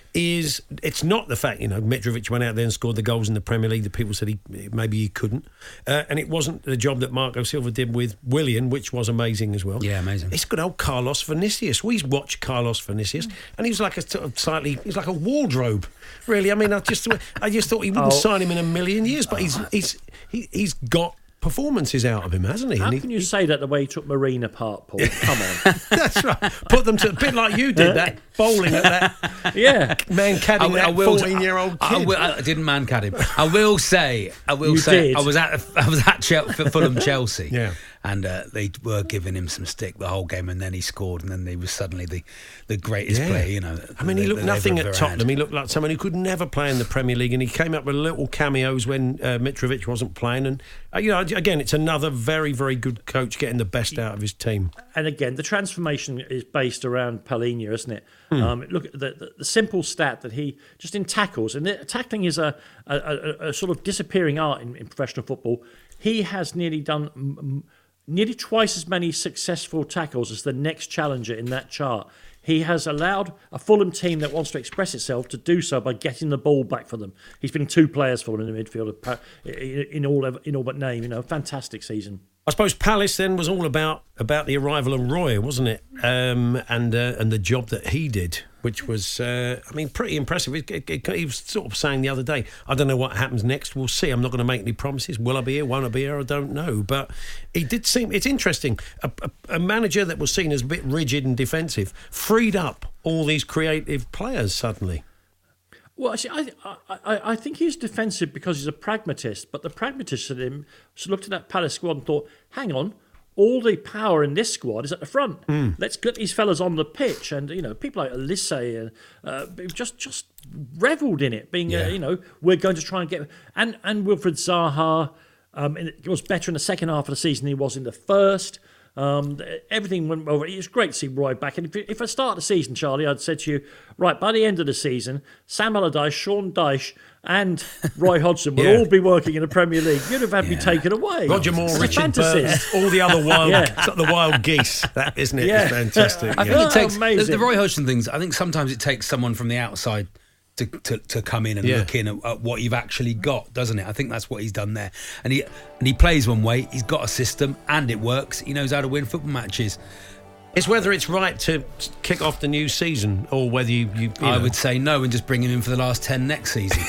is it's not the fact, you know, Mitrovic went out there and scored the goals in the Premier League that people said he maybe he couldn't. Uh, and it wasn't the job that Marco Silva did with Willian, which was amazing as well. Yeah, amazing. It's good old Carlos Vinicius. We watched Carlos Vinicius, and he was like a sort of slightly, he was like a wardrobe, really. I mean, I just, I just thought he wouldn't Oh. sign him in a million years, but he's, he's, he, he's got performances out of him, hasn't he? How And he- can you say that the way he took Marine apart, Paul? Come on. That's right. Put them to a bit like you did that bowling at that Yeah. man cadding that fourteen-year-old I, I, kid. will- I didn't man cad him. I will say, I will You say, did. I was at I was at Chel- for Fulham Chelsea, Yeah. and uh, they were giving him some stick the whole game, and then he scored, and then he was suddenly the the greatest Yeah. player. You know, I mean, he that- looked that nothing they've at ever had. Tottenham. He looked like someone who could never play in the Premier League, and he came up with little cameos when uh, Mitrovic wasn't playing. And uh, you know, again, it's another very, very good coach getting the best out of his team. And again, the transformation is based around Palhinha, isn't it? Hmm. Um, look at the, the, the simple stat that he just in tackles, and the, tackling is a, a, a, a sort of disappearing art in, in professional football. He has nearly done m- m- nearly twice as many successful tackles as the next challenger in that chart. He has allowed a Fulham team that wants to express itself to do so by getting the ball back for them. He's been two players for them in the midfield, in all in all but name. You know, fantastic season. I suppose Palace then was all about about the arrival of Roy, wasn't it? Um, and uh, and the job that he did, which was, uh, I mean, pretty impressive. It, it, it, he was sort of saying the other day, I don't know what happens next. We'll see. I'm not going to make any promises. Will I be here? Won't I be here? I don't know. But he did seem, it's interesting. A, a, a manager that was seen as a bit rigid and defensive freed up all these creative players suddenly. Well, actually, I, I, I think he's defensive because he's a pragmatist. But the pragmatist in him looked at that Palace squad and thought, hang on, all the power in this squad is at the front. Mm. Let's get these fellas on the pitch. And, you know, people like Elise and uh, just just revelled in it, being, Yeah. uh, you know, we're going to try and get... And, and Wilfred Zaha um, it was better in the second half of the season than he was in the first. Um, everything went over. It was great to see Roy back. And if, if I start the season, Charlie, I'd said to you, right, by the end of the season, Sam Allardyce, Sean Dyche and Roy Hodgson will Yeah. all be working in the Premier League. You'd have had me taken away. Roger Moore, It's a Richard Burton, fantasist. all the other wild, Yeah. it's like the wild geese. That isn't it? Yeah. It's fantastic. I yeah. think it takes the, amazing. the Roy Hodgson things. I think sometimes it takes someone from the outside to, to, to come in and Yeah. look in at, at what you've actually got, doesn't it? I think that's what he's done there. And he and he plays one way. He's got a system and it works. He knows how to win football matches. It's whether it's right to kick off the new season or whether you, you, you I know, would say no and just bring him in for the last ten next season.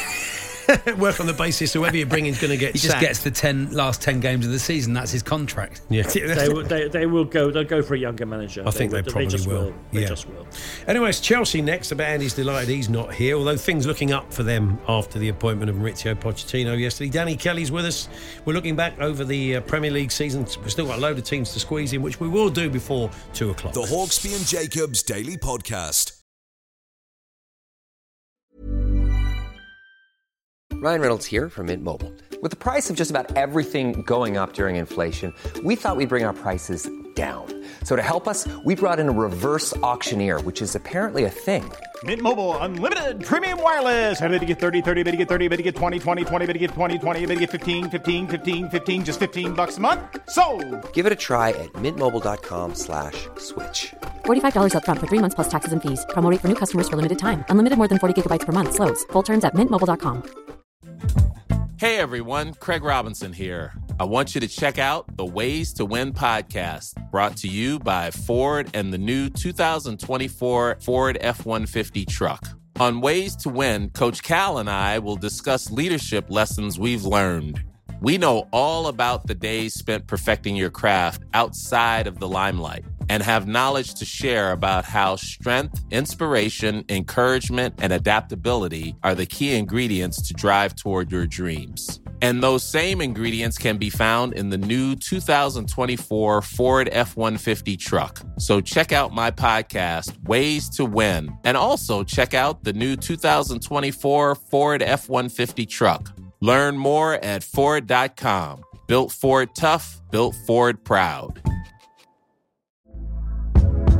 work on the basis whoever you bring in is going to get He just sacked. gets the ten last ten games of the season. That's his contract. Yeah. They will, they, they will go. They'll go for a younger manager. I think they probably just will. will. They Yeah. just will. Anyway, it's Chelsea next. But Andy's delighted he's not here, although things looking up for them after the appointment of Maurizio Pochettino yesterday. Danny Kelly's with us. We're looking back over the uh, Premier League season. We've still got a load of teams to squeeze in, which we will do before two o'clock. The Hawksby and Jacobs Daily Podcast. Ryan Reynolds here from Mint Mobile. With the price of just about everything going up during inflation, we thought we'd bring our prices down. So to help us, we brought in a reverse auctioneer, which is apparently a thing. Mint Mobile Unlimited Premium Wireless. How to get thirty, thirty, how to get thirty, how to get twenty, twenty, twenty, how to get twenty, twenty, how to get fifteen, fifteen, fifteen, fifteen, just fifteen bucks a month? Sold! Give it a try at mintmobile.com slash switch. forty-five dollars up front for three months plus taxes and fees. Promo rate for new customers for limited time. Unlimited more than forty gigabytes per month. Slows full terms at mint mobile dot com. Hey everyone, Craig Robinson here. I want you to check out the Ways to Win podcast, brought to you by Ford and the new two thousand twenty-four Ford F one fifty truck. On Ways to Win, Coach Cal and I will discuss leadership lessons we've learned. We know all about the days spent perfecting your craft outside of the limelight and have knowledge to share about how strength, inspiration, encouragement, and adaptability are the key ingredients to drive toward your dreams. And those same ingredients can be found in the new two thousand twenty-four Ford F one fifty truck. So check out my podcast, Ways to Win, and also check out the new two thousand twenty-four Ford F one fifty truck. Learn more at Ford dot com. Built Ford tough, built Ford proud.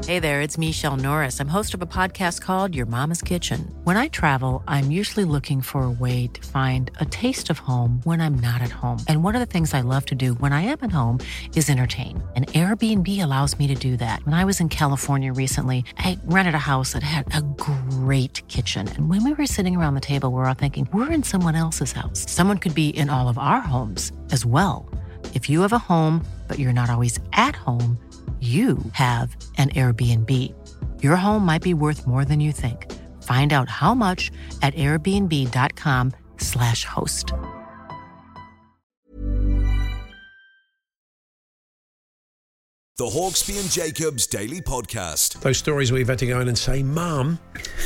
Hey there, it's Michelle Norris. I'm host of a podcast called Your Mama's Kitchen. When I travel, I'm usually looking for a way to find a taste of home when I'm not at home. And one of the things I love to do when I am at home is entertain. And Airbnb allows me to do that. When I was in California recently, I rented a house that had a great kitchen. And when we were sitting around the table, we were all thinking, we're in someone else's house. Someone could be in all of our homes as well. If you have a home, but you're not always at home, you have an Airbnb. Your home might be worth more than you think. Find out how much at airbnb.com slash host. The Hawksby and Jacobs Daily Podcast. Those stories we've had to go in and say, Mum,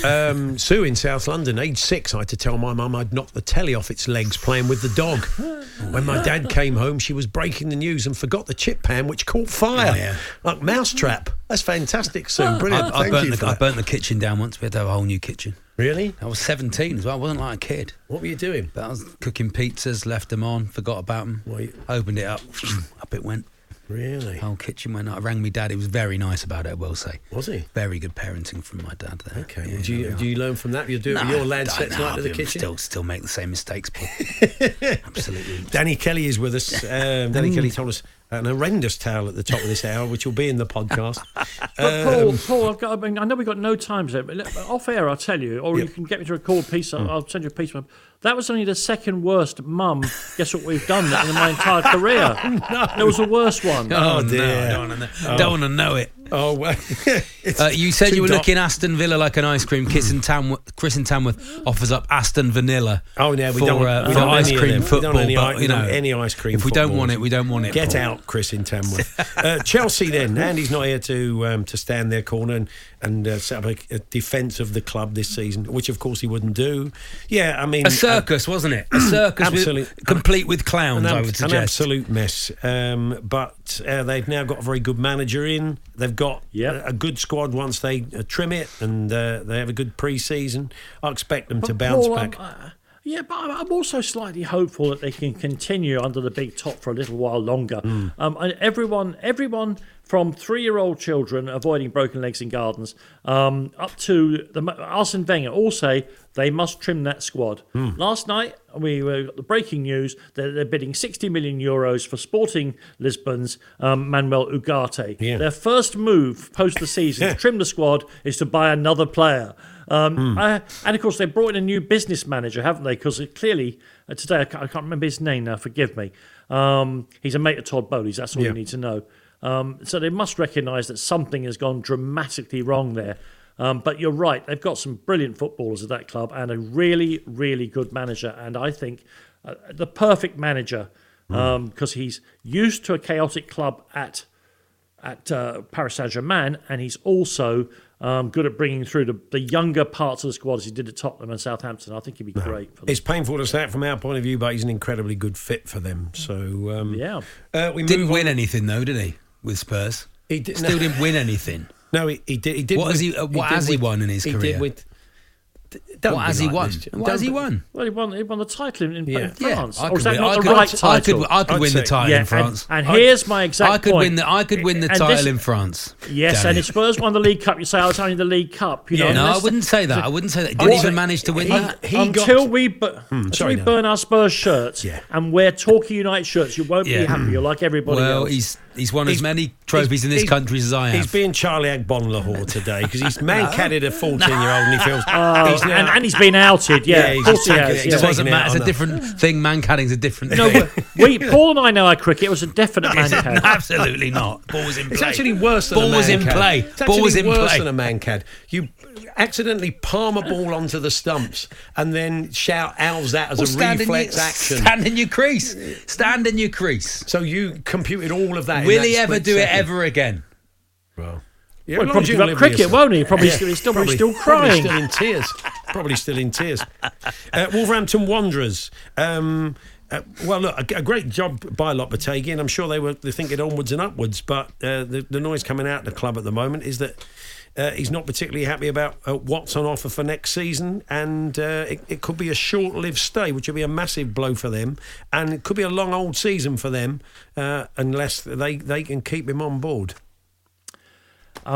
um, Sue in South London, age six, I had to tell my mum I'd knocked the telly off its legs playing with the dog. When my dad came home, she was breaking the news and forgot the chip pan, which caught fire. Oh, yeah. Like Mousetrap. That's fantastic, Sue. Brilliant. I, I, Thank burnt you the, for I that. burnt the kitchen down once. We had to have a whole new kitchen. Really? I was seventeen as well. I wasn't like a kid. What were you doing? But I was cooking pizzas, left them on, forgot about them. Wait. Opened it up, up it went. Really? Whole kitchen went up. I rang me dad. He was very nice about it, I will say. Was he? Very good parenting from my dad there. Okay. Yeah, well, do, you, yeah. do you learn from that? You do it with No, your lad I- sets no, right to the I kitchen? Still, still make the same mistakes, Paul. Absolutely. Danny Kelly is with us. Um, Danny Kelly told us an horrendous tale at the top of this hour, which will be in the podcast. But Paul, Um, Paul, I've got. I, mean, I know we've got no time today, but let- off air, I'll tell you, or Yep. you can get me to record a piece. I'll, Mm. I'll send you a piece. Of, that was only the second worst mum. Guess what we've done in my entire career? no. There was a worse one. Oh, Oh, no, dear. I don't want to know, Oh. don't want to know it. Oh, well. It's Uh, you said too you were dark. looking Aston Villa like an ice cream. Chris and Tamworth, Chris and Tamworth offers up Aston Vanilla. Oh, yeah, we for, don't, uh, we for don't ice any of cream them. We football. don't any, but, we you don't know, any ice cream if we don't footballs. want it, we don't want it. Get Paul. out, Chris in Tamworth. uh, Chelsea then. Andy's not here to um, to stand their corner and, and uh, set up a, a defence of the club this season, which of course he wouldn't do. Yeah, I mean... A circus, wasn't it? A circus Absolute- with, complete with clowns, An, ab- I would an suggest. absolute mess. Um, but uh, they've now got a very good manager in. They've got Yep. a, a good squad once they uh, trim it, and uh, they have a good pre-season. I expect them to But bounce Paul, back. I'm, uh, yeah, but I'm I'm also slightly hopeful that they can continue under the big top for a little while longer. Hmm. Um, and everyone, everyone from three-year-old children avoiding broken legs in gardens um, up to the Arsene Wenger all say they must trim that squad. Hmm. Last night we uh, got the breaking news that they're bidding sixty million euros for Sporting Lisbon's um, Manuel Ugarte. Yeah. Their first move post the season to trim the squad is to buy another player. Um, Hmm. uh, and of course, they brought in a new business manager, haven't they? Because clearly, uh, today I can't, I can't remember his name now. Forgive me. Um, he's a mate of Todd Bowley's. That's all Yeah. you need to know. Um, so they must recognise that something has gone dramatically wrong there. Um, but you're right; they've got some brilliant footballers at that club and a really, really good manager. And I think uh, the perfect manager because he's used to a chaotic club at at uh, Paris Saint-Germain, and he's also um, good at bringing through the, the younger parts of the squad as he did at Tottenham and Southampton. I think he'd be great for them. It's painful to say it from our point of view, but he's an incredibly good fit for them. So um, Yeah. uh, we Didn't move win on. anything though, did he? With Spurs, He did, still no, didn't win anything. no, he, he did. He did. What win, has he- uh, what did has he win- won in his he career? Did with, don't What be has he like won? this. What Don't has he be- won? Well, he won, he won the title in, in Yeah. France. I Or is could that win- not I the could- right I could, title? I could I'd win the say- title yeah, in and- France. And, I- here's my exact I could point. win the I could win the And title this- in France. Yes, Danny. and if Spurs won the League Cup, you say, oh, it's only the League Cup. You know, Yeah. No, I unless- wouldn't say that. I wouldn't say that. He didn't What? even manage to win He- that. he until got- we, bu- until sorry, we no. burn our Spurs shirts Yeah. and wear Torquay United shirts, you won't be Yeah. happy. You're like everybody Well, else. he's he's won as He's- many trophies in this he's- country as I have. He's being Charlie Agbon Lahore today because he's man-catted a fourteen-year-old and he feels Oh, he's now, and, and he's been outed, yeah. Yeah, of he's course he taken has, it. yeah. it He's doesn't taken it matter. out It's a on different thing. Man catting's a different No, thing. we, Paul and I know our cricket. It was a definite man No, cad. absolutely not. Ball was in play. It's actually worse than Ball a man was in cad. play. It's Ball was actually in worse play. than a man cad. You accidentally palm a ball onto the stumps and then shout "Owls that" as Well, a stand in reflex your- action. Stand in your crease. Stand in your crease. So you computed all of that. in Will that he ever split do it second. ever again? Well, Well, yeah, as long he'll probably as you give up live with cricket, yourself. won't he? Probably Yeah. still, he's still, probably Probably- still Probably crying. still in tears. Probably still in tears. Uh, Wolverhampton Wanderers. Um, uh, well, look, a, a great job by Lopetegui, and I'm sure they were they're thinking onwards and upwards. But uh, the, the noise coming out of the club at the moment is that uh, he's not particularly happy about uh, what's on offer for next season, and uh, it, it could be a short-lived stay, which would be a massive blow for them, and it could be a long old season for them uh, unless they they can keep him on board. Um,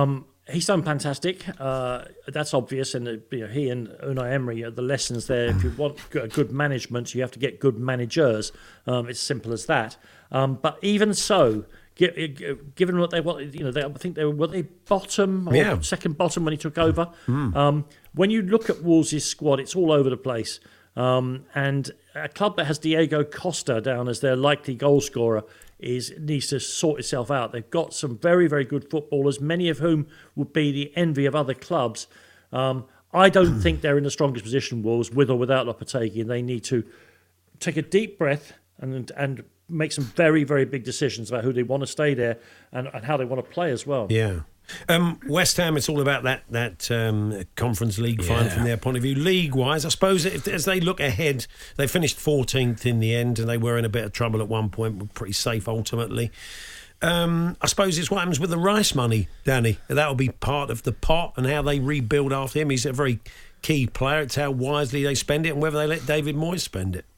He's done fantastic. Uh, that's obvious, and uh, you know, he and Unai Emery are the lessons there. If you want good management, you have to get good managers. Um, it's simple as that. Um, but even so, given what they what you know, they, I think they were, were they bottom or yeah. second bottom when he took over. Mm. Um, when you look at Wolves' squad, it's all over the place. Um, and a club that has Diego Costa down as their likely goal scorer is needs to sort itself out. They've got some very, very good footballers, many of whom would be the envy of other clubs. Um, I don't think they're in the strongest position, Wolves, with or without Lopetegui, and they need to take a deep breath and and make some very, very big decisions about who they want to stay there and, and how they want to play as well. Yeah. Um, West Ham, it's all about that that um, Conference League final Yeah. from their point of view. League-wise, I suppose if, as they look ahead, they finished fourteenth in the end and they were in a bit of trouble at one point, were pretty safe ultimately. Um, I suppose it's what happens with the Rice money, Danny. That'll be part of the pot and how they rebuild after him. He's a very key player. It's how wisely they spend it and whether they let David Moyes spend it.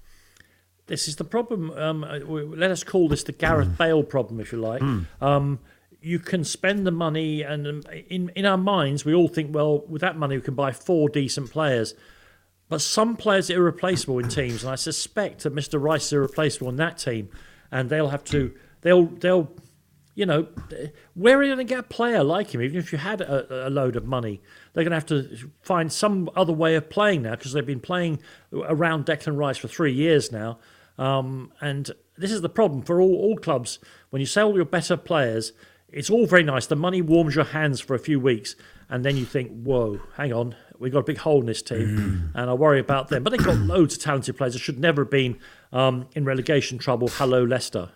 This is the problem. Um, let us call this the Gareth mm. Bale problem, if you like. Mm. Um, you can spend the money, and in in our minds, we all think, well, with that money, we can buy four decent players. But some players are irreplaceable in teams, and I suspect that Mister Rice is irreplaceable in that team, and they'll have to, they'll, they'll, you know, where are you going to get a player like him? Even if you had a, a load of money, they're going to have to find some other way of playing now because they've been playing around Declan Rice for three years now. Um, and this is the problem for all, all clubs. When you sell your better players, it's all very nice. The money warms your hands for a few weeks, and then you think, whoa, hang on, we've got a big hole in this team, mm. and I worry about them. But they've got loads of talented players that should never have been um, in relegation trouble. Hello, Leicester.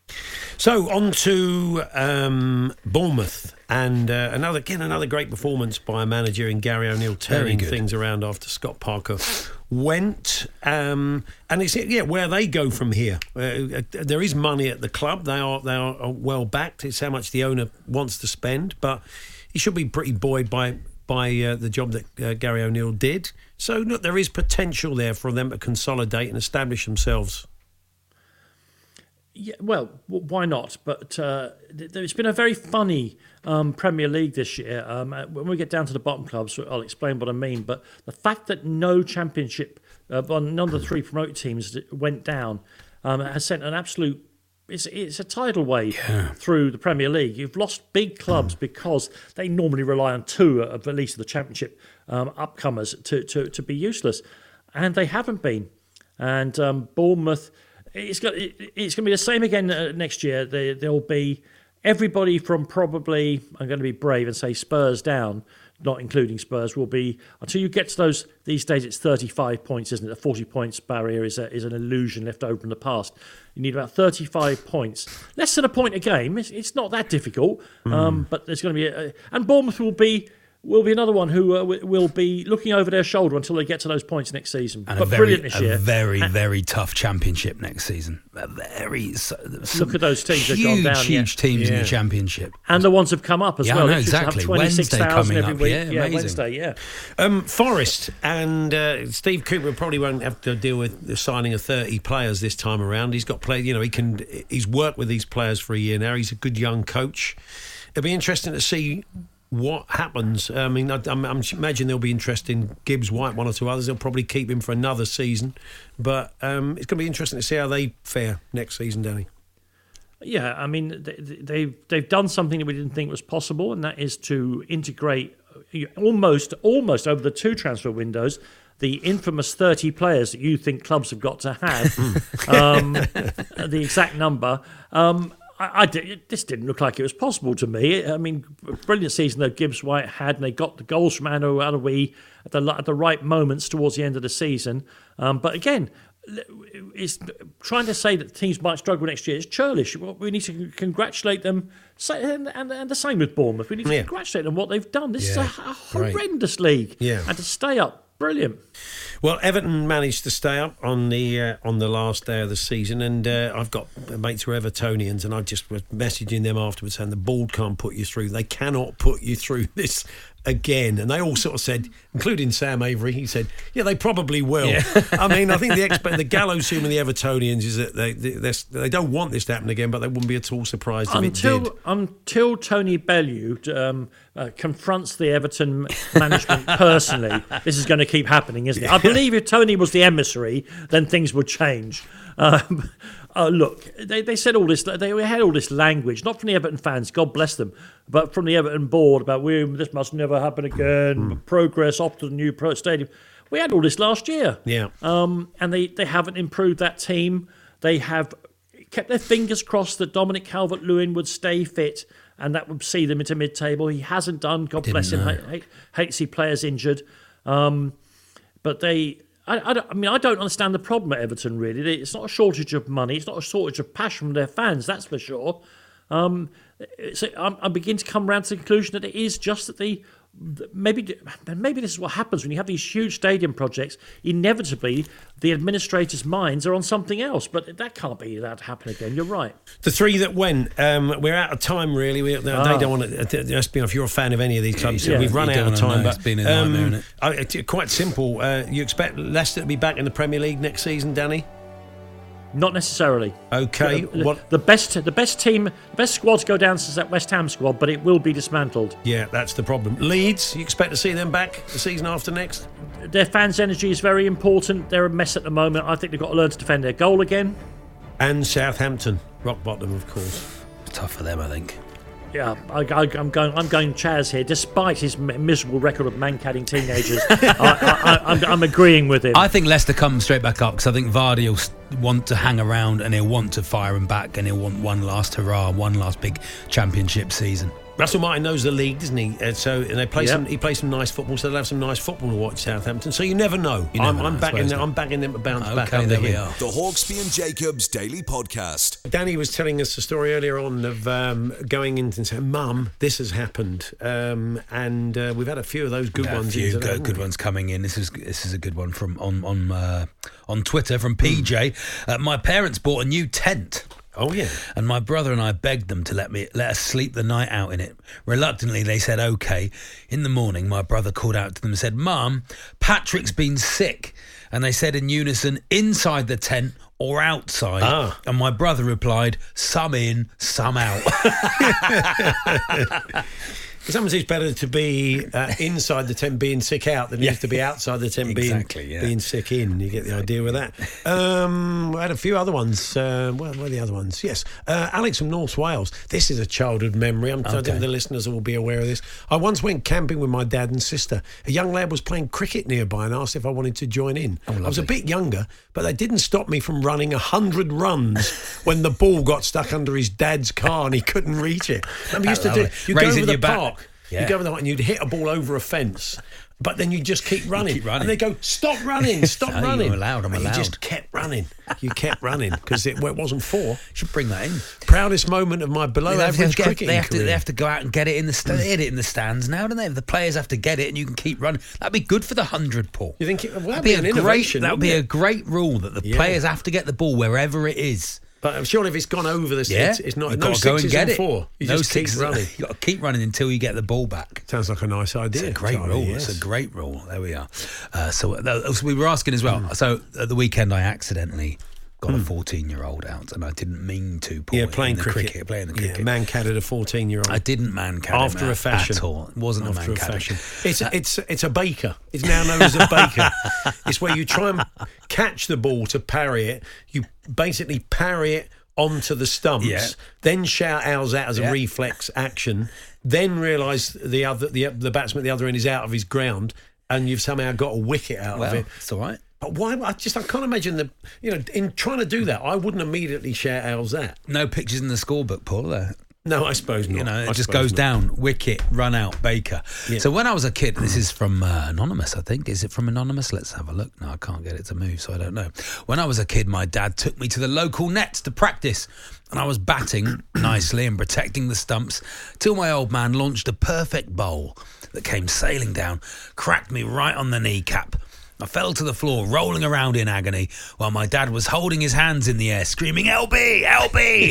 So on to um, Bournemouth, and uh, another again another great performance by a manager in Gary O'Neill, turning things around after Scott Parker went. Um, and it's yeah, where they go from here. Uh, there is money at the club; they are they are well backed. It's how much the owner wants to spend, but he should be pretty buoyed by by uh, the job that uh, Gary O'Neill did. So look, there is potential there for them to consolidate and establish themselves. Yeah, well, why not? But uh, it's been a very funny um, Premier League this year. Um, when we get down to the bottom clubs, I'll explain what I mean. But the fact that no Championship, uh, none of the three promoted teams went down, um, has sent an absolute. It's it's a tidal wave yeah. through the Premier League. You've lost big clubs mm. because they normally rely on two of at least the Championship um, upcomers to, to to be useless, and they haven't been. And um, Bournemouth. It's got. It's going to be the same again uh, next year. There, there'll be everybody from probably. I'm going to be brave and say Spurs down, not including Spurs. Will be until you get to those. These days, it's thirty-five points, isn't it? The forty points barrier is a, is an illusion left open in the past. You need about thirty-five points, less than a point a game. It's, it's not that difficult. Mm. Um, but there's going to be, a, and Bournemouth will be. Will be another one who uh, will be looking over their shoulder until they get to those points next season. And but a very, brilliant this a year. very, and, very tough championship next season. A very look at those teams that have gone down. Huge yeah. teams yeah. in the championship, and the ones have come up as yeah, well. I know, exactly. Have twenty-six thousand every up. week. Yeah, yeah amazing. Wednesday. Yeah. Um, Forest and uh, Steve Cooper probably won't have to deal with the signing of thirty players this time around. He's got play. You know, he can. He's worked with these players for a year now. He's a good young coach. It'll be interesting to see what happens. I mean, I, I imagine there'll be interest in Gibbs White, one or two others. They'll probably keep him for another season, but um, it's going to be interesting to see how they fare next season, Danny. Yeah, I mean, they, they've they've done something that we didn't think was possible, and that is to integrate almost almost over the two transfer windows the infamous thirty players that you think clubs have got to have, um, the exact number. Um, I, I did, this didn't look like it was possible to me. I mean, brilliant season that Gibbs White had, and they got the goals from Anu Alawi at the at the right moments towards the end of the season. Um, but again, it's trying to say that teams might struggle next year. It's churlish. We need to congratulate them, and, and, and the same with Bournemouth. We need to yeah. congratulate them on what they've done. This yeah. is a, a horrendous right. league, yeah. and to stay up. Brilliant. Well, Everton managed to stay up on the uh, on the last day of the season, and uh, I've got mates who are Evertonians, and I just was messaging them afterwards saying the board can't put you through. They cannot put you through this again, and they all sort of said, including Sam Avery, he said, yeah, they probably will. Yeah. I mean, I think the expe- the gallows humor, the Evertonians, is that they they, they don't want this to happen again, but they wouldn't be at all surprised if until, it did. Until Tony Bellew um, uh, confronts the Everton management personally, this is going to keep happening, isn't it? I believe if Tony was the emissary, then things would change. Um, uh, look, they, they said all this. They had all this language, not from the Everton fans, God bless them, but from the Everton board about we this must never happen again. Mm. Progress off to the new pro stadium. We had all this last year, yeah, um, and they, they haven't improved that team. They have kept their fingers crossed that Dominic Calvert-Lewin would stay fit, and that would see them into mid-table. He hasn't done. God bless him. Hate, hate, hate to see players injured, um, but they. I, I, I mean, I don't understand the problem at Everton, really. It's not a shortage of money. It's not a shortage of passion from their fans, that's for sure. Um, so I'm, I'm beginning to come around to the conclusion that it is just that the maybe maybe this is what happens when you have these huge stadium projects. Inevitably, the administrators' minds are on something else, but that can't be allowed to happen again. You're right. The three that went, um, we're out of time. Really, we, they, Ah. they don't want to. Just be if you're a fan of any of these clubs, Yeah, we've run you out don't of wanna time. know. But It's been a nightmare, isn't it? I, it's quite simple. Uh, you expect Leicester to be back in the Premier League next season, Danny? Not necessarily. Okay. The, What? the best the best team, the best squad to go down is that West Ham squad, but it will be dismantled. Yeah, that's the problem. Leeds, you expect to see them back the season after next? Their fans' energy is very important. They're a mess at the moment. I think they've got to learn to defend their goal again. And Southampton, rock bottom, of course. Tough for them, I think. Yeah, I, I, I'm going. I'm going Chaz here, despite his m- miserable record of man-catting teenagers. I, I, I, I'm, I'm agreeing with him. I think Leicester come straight back up because I think Vardy will s- want to hang around and he'll want to fire him back and he'll want one last hurrah, one last big championship season. Russell Martin knows the league, doesn't he? Uh, so and they play Yep. some. He plays some nice football, so they'll have some nice football to watch. Southampton. So you never know. You never I'm, know, I'm I backing suppose them. not. I'm backing them to bounce back Okay, under there we him. are. The Hawksby and Jacobs Daily Podcast. Danny was telling us a story earlier on of um, going in and saying, "Mum, this has happened," um, and uh, we've had a few of those good Yeah, ones. A few in today, good, haven't good we? ones coming in. This is this is a good one from on on uh, on Twitter from P J. Uh, my parents bought a new tent. Oh yeah. And my brother and I begged them to let me let us sleep the night out in it. Reluctantly, they said okay. In the morning, my brother called out to them and said, "Mum, Patrick's been sick." And they said in unison, "Inside the tent or outside?" Ah. And my brother replied, "Some in, some out." Sometimes it's better to be uh, inside the tent being sick out than it Yeah. is to be outside the tent Exactly, being yeah. being sick in. You get the idea with that. Um, I had a few other ones. Uh, where were the other ones? Yes. Uh, Alex from North Wales. This is a childhood memory. I'm, I Okay. think the listeners will be aware of this. I once went camping with my dad and sister. A young lad was playing cricket nearby and asked if I wanted to join in. Oh, I was a lovely. bit younger, but they didn't stop me from running a hundred runs when the ball got stuck under his dad's car and he couldn't reach it. And we used to do. Lovely. You go Raising over the your back. park. Yeah. You go over the and you'd hit a ball over a fence, but then you just keep running. keep running. And they go, "Stop running, stop No, running." you're allowed, I'm and allowed. You just kept running. You kept running because it, well, it wasn't four. Should bring that in. Proudest moment of my below They have, average to get- cricketing they, have to, career. they have to go out and get it in the sta- get it in the stands now, don't they? The players have to get it, and you can keep running. That'd be good for the hundred, Paul. You think it, well, that'd That'd be, be, an a great. innovation? That would be wouldn't a it? great rule that the Yeah. players have to get the ball wherever it is. But I'm sure if it's gone over the Yeah, it's, it's not. You've No got to go and sixes get and it. four. You no just keep sixes- running. You got to keep running until you get the ball back. Sounds like a nice idea. It's a great Charlie, rule. yes. It's a great rule. There we are. Uh, so, uh, so we were asking as well. Mm. So at the weekend, I accidentally got a fourteen-year-old out, and I didn't mean to. Paul, Yeah, playing in the cricket. cricket. Playing the Yeah, cricket. man catted a fourteen-year-old. I didn't man cat him After a at- fashion. at all. It wasn't After a man a cat. fashion. It's it's it's a baker. It's now known as a baker. It's where you try and catch the ball to parry it. You basically parry it onto the stumps, Yeah. then shout ours out as a Yeah. reflex action, then realise the other the the batsman at the other end is out of his ground, and you've somehow got a wicket out Well, of it. it's all right. But why? I just I can't imagine the you know in trying to do that. I wouldn't immediately shout ours that. No pictures in the scorebook, Paul. There. No, I suppose not. You know, it I just suppose goes not. down, wicket, run out, Baker. Yeah. So when I was a kid, this is from uh, Anonymous, I think. Is it from Anonymous? Let's have a look. No, I can't get it to move, so I don't know. When I was a kid, my dad took me to the local nets to practice, and I was batting nicely and protecting the stumps till my old man launched a perfect bowl that came sailing down, cracked me right on the kneecap. I fell to the floor, rolling around in agony, while my dad was holding his hands in the air, screaming, L B, L B,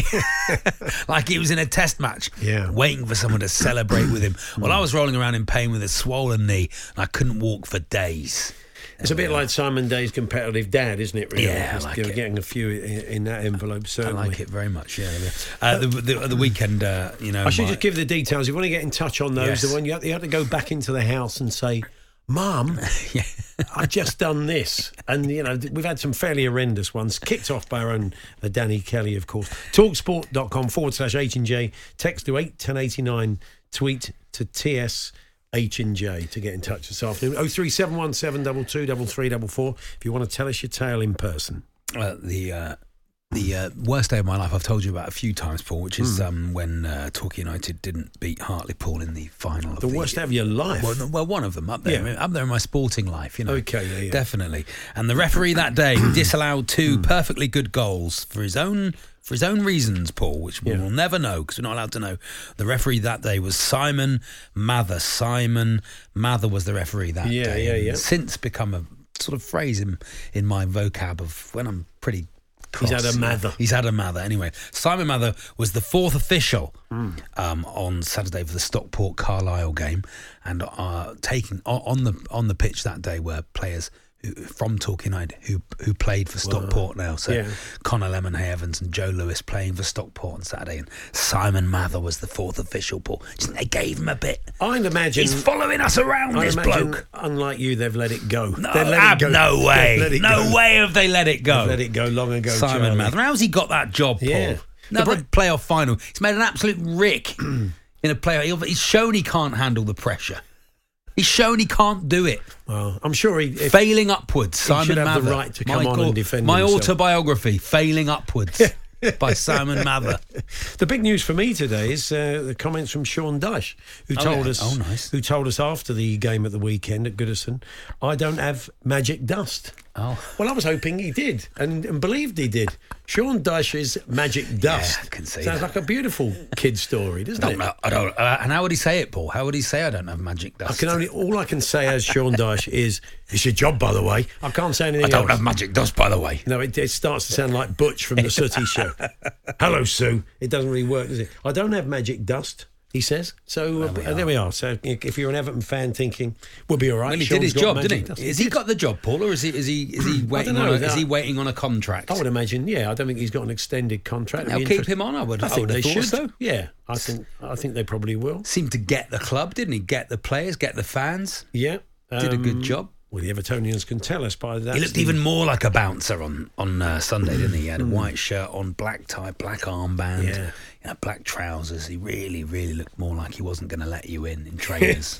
like he was in a test match, yeah. waiting for someone to celebrate with him. While I was rolling around in pain with a swollen knee, and I couldn't walk for days. It's a bit like Simon Day's competitive dad, isn't it, really? Yeah, I like You're it. getting a few in, in that envelope, certainly. I like it very much, yeah. Uh, the, the, the weekend, uh, you know... I should my, just give the details. If you want to get in touch on those, Yes. the one you have, you have to go back into the house and say, Mum, yeah. I've just done this. And, you know, we've had some fairly horrendous ones, kicked off by our own uh, Danny Kelly, of course. Talksport.com forward slash H and J. Text to eight ten eighty-nine. Tweet to T S H and J to get in touch this afternoon. oh three seven one seven two two three three four four if you want to tell us your tale in person. Uh, the uh, the uh, worst day of my life I've told you about a few times, Paul, which is Mm. um, when uh, Torquay United didn't beat Hartlepool in the final. The of the worst day of your life? Well, no, well, one of them up there, Yeah. up there in my sporting life, you know. Okay, yeah, yeah. Definitely. And the referee that day disallowed two perfectly good goals for his own for his own reasons, Paul, which we Yeah. will never know because we're not allowed to know. The referee that day was Simon Mather. Simon Mather was the referee that Yeah, day. yeah, and yeah. Since become a sort of phrase in, in my vocab of when I'm pretty cross. He's had a mather. He's had a mather. Anyway, Simon Mather was the fourth official Mm. um, on Saturday for the Stockport Carlisle game, and uh, taking on, on the on the pitch that day were players who, from Torquay United who who played for Stockport now. So yeah. Connor Lemonhay Evans and Joe Lewis playing for Stockport on Saturday, and Simon Mather was the fourth official. Paul, do you think they gave him a bit? I'd imagine He's following us around. I'd This imagine, bloke. unlike you, they've let it go. No, They've let ab- it go. no way. They've let it No go. way have they let it go. They've let it go long ago, Simon Charlie. Mather. How's he got that job, Paul? Yeah. Another The playoff final. He's made an absolute rick in a playoff. He's shown he can't handle the pressure. He's shown he can't do it. Well, I'm sure he... If, Failing upwards, he Simon should have Mather. the right to come my on au- and defend My himself. autobiography, Failing Upwards, by Simon Mather. The big news for me today is uh, the comments from Sean Dyche, who Oh, told yeah. us, Oh, nice. who told us after the game at the weekend at Goodison, I don't have magic dust. Oh, Well, I was hoping he did, and, and believed he did. Sean Dyche's magic dust. I can see Sounds that. like a beautiful kid story, doesn't I it? don't know. I don't. Uh, and how would he say it, Paul? How would he say I don't have magic dust? I can only all I can say as Sean Dyche is it's your job, by the way. I can't say anything I don't else. have magic dust, by the way. No, it, it starts to sound like Butch from the Sooty Show. Hello, Sue. It doesn't really work, does it? I don't have magic dust, he says. So uh, There we there, are. we are. So if you're an Everton fan thinking we'll be all right, Well, he Sean's did his got job, magic didn't he? dust. Has he got the job, Paul, or is he is he is he waiting know, on a, that- is he waiting on a contract? I would imagine, yeah. I don't think he's got an extended contract. They'll It'd be keep him on. I would. I think would they have thought should. so. Yeah, I think I think they probably will. Seemed to get the club, didn't he? Get the players, get the fans. Yeah, Did a good um, job. Well, the Evertonians can tell us by that. He looked even more like a bouncer on on uh, Sunday, didn't he? He had a white shirt on, black tie, black armband, Yeah. you know, black trousers. He really, really looked more like he wasn't going to let you in in trainers.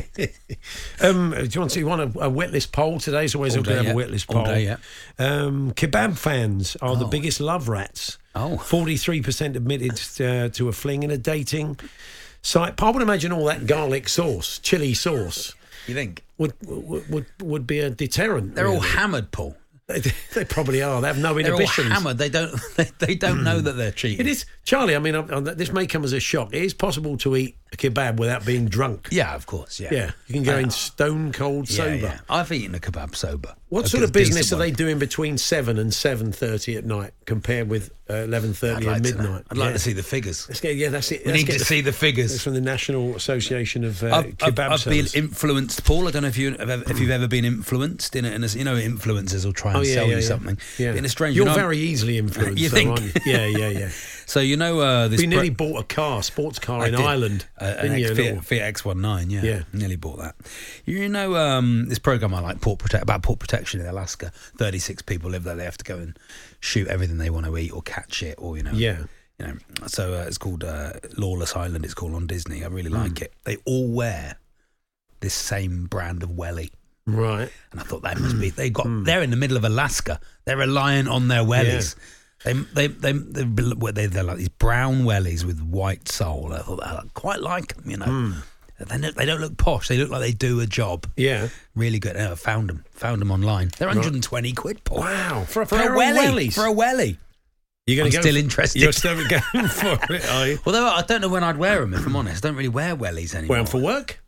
um, do you want to you want a, a wet list poll today? It's always All good to day, have a yeah. wet list All poll. day, yeah. Um, kebab fans are the Oh. biggest love rats. Oh. forty-three percent admitted uh, to a fling in a dating site. I would imagine all that garlic sauce, chili sauce, You think? would would would, would be a deterrent. They're all really. hammered, Paul. They, they probably are. They have no They're all inhibitions. hammered. They don't. They, they don't know that they're cheating. It is, Charlie. I mean, I'm, I'm, this may come as a shock. It is possible to eat a kebab without being drunk. Yeah, of course. Yeah. Yeah, you can go Uh, in stone cold Yeah, sober. yeah. I've eaten a kebab sober. What A sort of good, business decent are they one. doing between seven and seven thirty at night, compared with uh, eleven I'd thirty like and to know. midnight? I'd like Yeah. to see the figures. Let's get, yeah, that's it. We Let's need get to the- see the It's figures. from the National Association of uh, I've, I've, Kebab I've been Sellers. influenced, Paul. I don't know if you have ever, if you've ever been influenced in it. In a, you know, influencers will try and Oh, yeah, sell yeah, you yeah. something. Yeah. In a strange, You're you know, very easily influenced. You though, think? aren't you? Yeah, yeah, yeah. So you know uh, this. We nearly pro- bought a car, sports car I in did. Ireland. Uh, an didn't you? X, A Fiat, little- Fiat X nineteen, yeah, Yeah. nearly bought that. You know um, this program I like, Port Protect, about port protection in Alaska. Thirty-six people live there. They have to go and shoot everything they want to eat or catch it, or you know, Yeah. you know. So uh, it's called uh, Lawless Island. It's called on Disney. I really Hmm. like it. They all wear this same brand of welly. Right. And I thought that must be they got they're in the middle of Alaska. They're reliant on their wellies. They they they they they're, they're like these brown wellies with white sole. I thought I quite like them, you know. They don't, they don't look posh. They look like they do a job. Yeah. Really good. I found them. Found them online. They're one hundred twenty quid, Paul. Wow. For, For, for a our welly. wellies. For a welly. You're going I'm to go still for- interested. You're still going for it, are you? Although I don't know when I'd wear them, if I'm honest. I don't really wear wellies anymore. Wear 'em for work?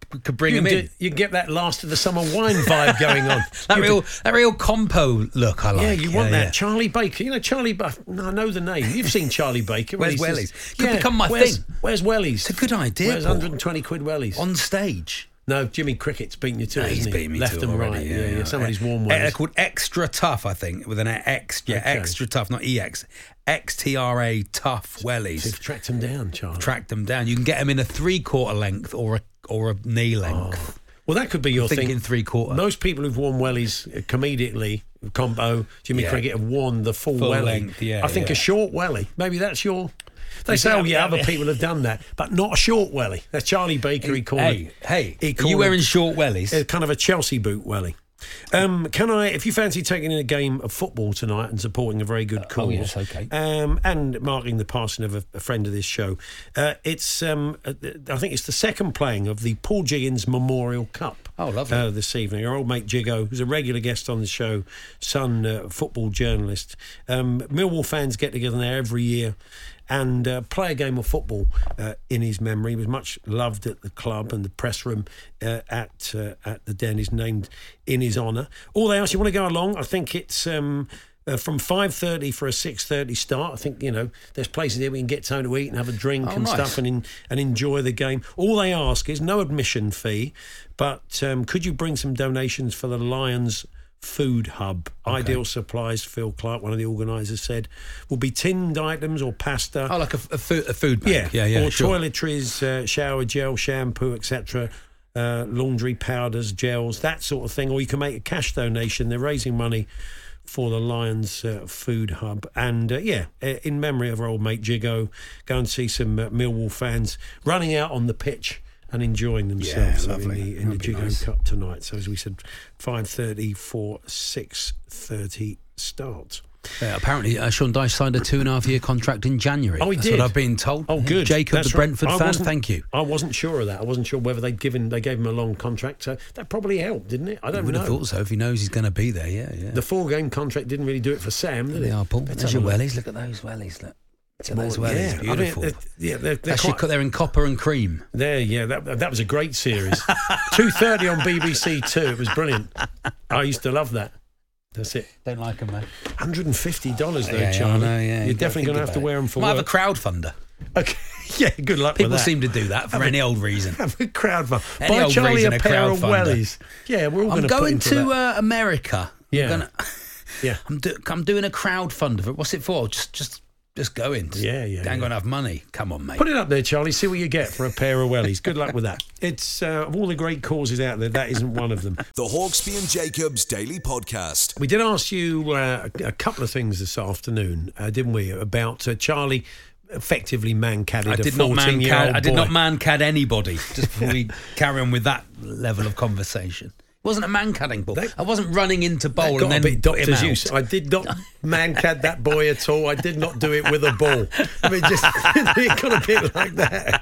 could bring you them can in. do- you can get that last of the summer wine vibe going on. that You real, could- that real compo look. I like. Yeah, you want yeah, that. yeah. Charlie Baker. You know, Charlie Baker. I know the name. You've seen Charlie Baker. Where's when he Wellies? says- Could become my where's, thing. Where's Wellies? It's a good idea, Where's Paul. one hundred twenty quid Wellies? On stage. No, Jimmy Cricket's beaten you to No, it, he's isn't he? beaten me Left to it and already, right. yeah, Yeah, yeah. yeah. Somebody's warm Uh, They're ones. called Extra Tough, I think, with an X. Yeah, Okay. Extra Tough, not E X. X T R A Tough Wellies. So you've tracked them down, Charlie. Tracked them down. You can get them in a three-quarter length or a or a knee length. Oh. Well, that could be your I'm thing. thinking three-quarter. Most people who've worn wellies uh, comedically, Combo, Jimmy Yeah. Cricket, have worn the full, Full welly. length, yeah, I think yeah. a short welly. Maybe that's your. They You say, think oh yeah, I'm- other people have done that, but not a short welly. That's Charlie Baker. He called Hey, it. hey, he are called you wearing it- short wellies? uh, kind of a Chelsea boot welly. Um, can I, if you fancy taking in a game of football tonight and supporting a very good cause, oh, yes, okay. um, and marking the passing of a, a friend of this show, uh, it's um, uh, I think it's the second playing of the Paul Jiggins Memorial Cup. Oh, lovely. Uh, this evening, our old mate Jiggo, who's a regular guest on the show, Sun uh, football journalist. Um, Millwall fans get together there every year and uh, play a game of football uh, in his memory. He was much loved at the club, and the press room uh, at uh, at the Den is named in his honour. All they ask, you want to go along? I think it's um, uh, from five thirty for a six thirty start. I think, you know, there's places here we can get time to eat and have a drink Oh, and nice. stuff and in, and enjoy the game. All they ask is no admission fee, but um, could you bring some donations for the Lions Food Hub? Okay. Ideal Supplies, Phil Clark, one of the organisers, said, will be tinned items or pasta. Oh, like a, a, food, a food bank. Yeah, yeah, yeah or sure. toiletries, uh, shower gel, shampoo, et cetera, uh, laundry powders, gels, that sort of thing. Or you can make a cash donation. They're raising money for the Lions uh, Food Hub. And, uh, yeah, uh, in memory of our old mate Jiggo, go and see some uh, Millwall fans running out on the pitch and enjoying themselves Yeah, in lovely. the, in the That'd be Jiggo nice. Cup tonight. So, as we said, five thirty for six thirty start. Yeah, apparently, uh, Sean Dyche signed a two and a half year contract in January. Oh, he That's did? what I've been told. Oh, good. Jacob, That's the right. Brentford I fan, wasn't- thank you. I wasn't sure of that. I wasn't sure whether they'd given they gave him a long contract. So that probably helped, didn't it? I I don't would know. have thought so if he knows he's going to be there, yeah, yeah. The four game contract didn't really do it for Sam, did There it? they are, Paul. Let's There's have your a look. wellies. Look at those wellies. Look. Look at More- those wellies. yeah, I mean, Beautiful. they're- yeah, they're, they're Actually, quite, they're in copper and cream. there. Yeah, that that was a great series. Two thirty on B B C Two. It was brilliant. I used to love that. That's it. Don't like them, man. one hundred fifty dollars though, Yeah, yeah, I Charlie. know, yeah. You're You gotta definitely think going to have to about wear it. them for Might work. have a crowdfunder. Okay. Yeah, good luck People with that. seem to do that for Have a- any old reason. Have a crowdfund. Any Buy old Charlie reason, a a pair of crowdfunder. wellies. Yeah, we're all I'm going to put going into to that. uh, America. Yeah. I'm, gonna, Yeah. I'm, do, I'm doing a crowdfunder. For, what's it for? Just, just, just go in. Just Yeah, yeah, Ain't yeah. going to have money. Come on, mate. Put it up there, Charlie. See what you get for a pair of wellies. Good luck with that. It's uh, of all the great causes out there, that isn't one of them. The Hawksby and Jacobs Daily Podcast. We did ask you uh, a couple of things this afternoon, uh, didn't we? About uh, Charlie effectively man-cadded I a did not man fourteen-year-old cad. I did boy. not man cad anybody. Just before we carry on with that level of conversation, it wasn't a man cadding ball. That- I wasn't running into That bowl got and a then bit put him doctor's out. use. I did not man-cad that boy at all. I did not do it with a ball. I mean, just it got a bit like that.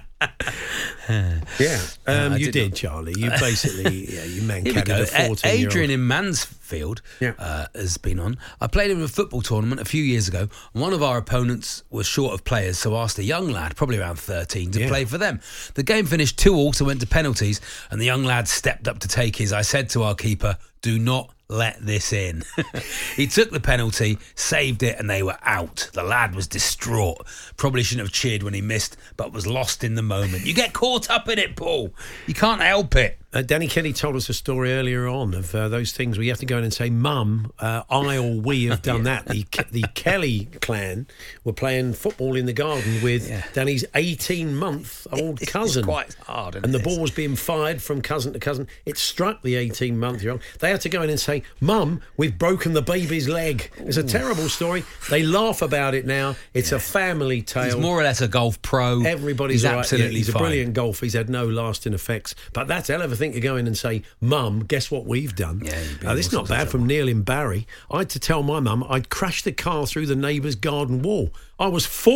Yeah, um, I you did did, not. Charlie. You basically, yeah, you Here we man-cadded go. a A- fourteen-year-old. Adrian in Mansfield Yeah. uh, has been on. I played in a football tournament a few years ago. One of our opponents was short of players, so asked a young lad, probably around thirteen, to Yeah. play for them. The game finished two all, so went to penalties, and the young lad stepped up to take his. I said to our keeper, do not let this in. He took the penalty, saved it, and they were out. The lad was distraught. Probably shouldn't have cheered when he missed, but was lost in the moment. You get caught up in it, Paul. You can't help it. Uh, Danny Kelly told us a story earlier on of uh, those things where you have to go in and say, Mum, uh, I or we have done that. The Ke- the Kelly clan were playing football in the garden with Yeah. Danny's eighteen-month-old It's cousin. quite hard, isn't And the it? ball was being fired from cousin to cousin. It struck the eighteen-month-year-old. They had to go in and say, Mum, we've broken the baby's leg. It's a terrible story. They laugh about it now. It's a family tale. He's more or less a golf pro. Everybody's He's all right. absolutely Yeah, he's fine. a brilliant golfer. He's had no lasting effects. But that's a hell of a thing to go in and say, Mum, guess what we've done? Yeah, you'd be uh, in this is all not sorts of bad from Neil in Barry. I had to tell my mum I'd crashed the car through the neighbour's garden wall. I was four.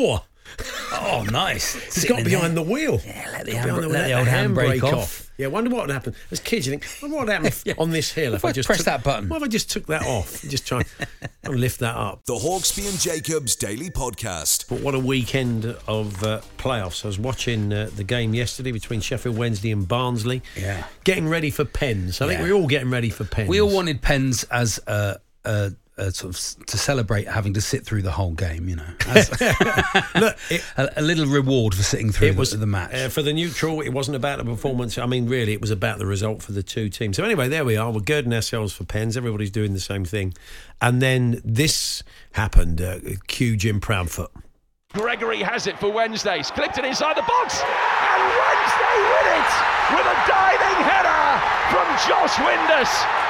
Oh, nice. He's got behind the wheel. Yeah, let the, Got hand, behind let the old handbrake off. off. Yeah, I wonder what would happen. As kids, you think, I wonder what would happen yeah. on this hill if, if I, I just press took, that button. What if I just took that off? Just try and lift that up. The Hawksby and Jacobs Daily Podcast. But what a weekend of uh, playoffs. I was watching uh, the game yesterday between Sheffield Wednesday and Barnsley. Yeah. Getting ready for Pens. I yeah. think we're all getting ready for Pens. We all wanted Pens as a... a Uh, sort of to celebrate having to sit through the whole game, you know, as Look, it, a, a little reward for sitting through it the, was, the match. Uh, for the neutral, it wasn't about the performance. I mean, really, it was about the result for the two teams. So anyway, there we are. We're girding ourselves for Pens. Everybody's doing the same thing. And then this happened. Uh, cue Jim Proudfoot. Gregory has it for Wednesday. He's clipped it inside the box. And Wednesday win it with a diving header from Josh Windus.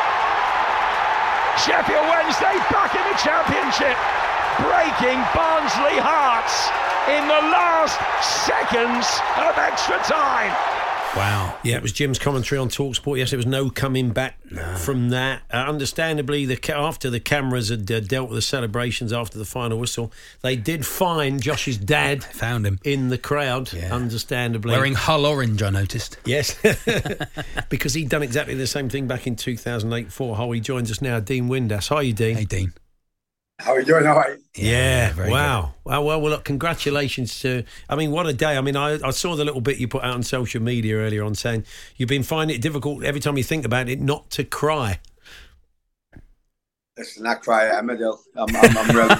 Sheffield Wednesday back in the Championship, breaking Barnsley hearts in the last seconds of extra time. Wow. Yeah, it was Jim's commentary on TalkSport. Yes, there was no coming back no. from that. Uh, understandably, the ca- after the cameras had uh, dealt with the celebrations after the final whistle, they did find Josh's dad. Found him in the crowd, yeah. understandably. Wearing Hull orange, I noticed. Yes, because he'd done exactly the same thing back in two thousand eight for Hull. He joins us now, Dean Windass. Hi, Dean. Hey, Dean. How are you doing? All right? Yeah, yeah wow. Well, well, well, look, congratulations to... I mean, what a day. I mean, I, I saw the little bit you put out on social media earlier on saying you've been finding it difficult every time you think about it not to cry. Listen, I cry at a middle. I'm, I'm, I'm really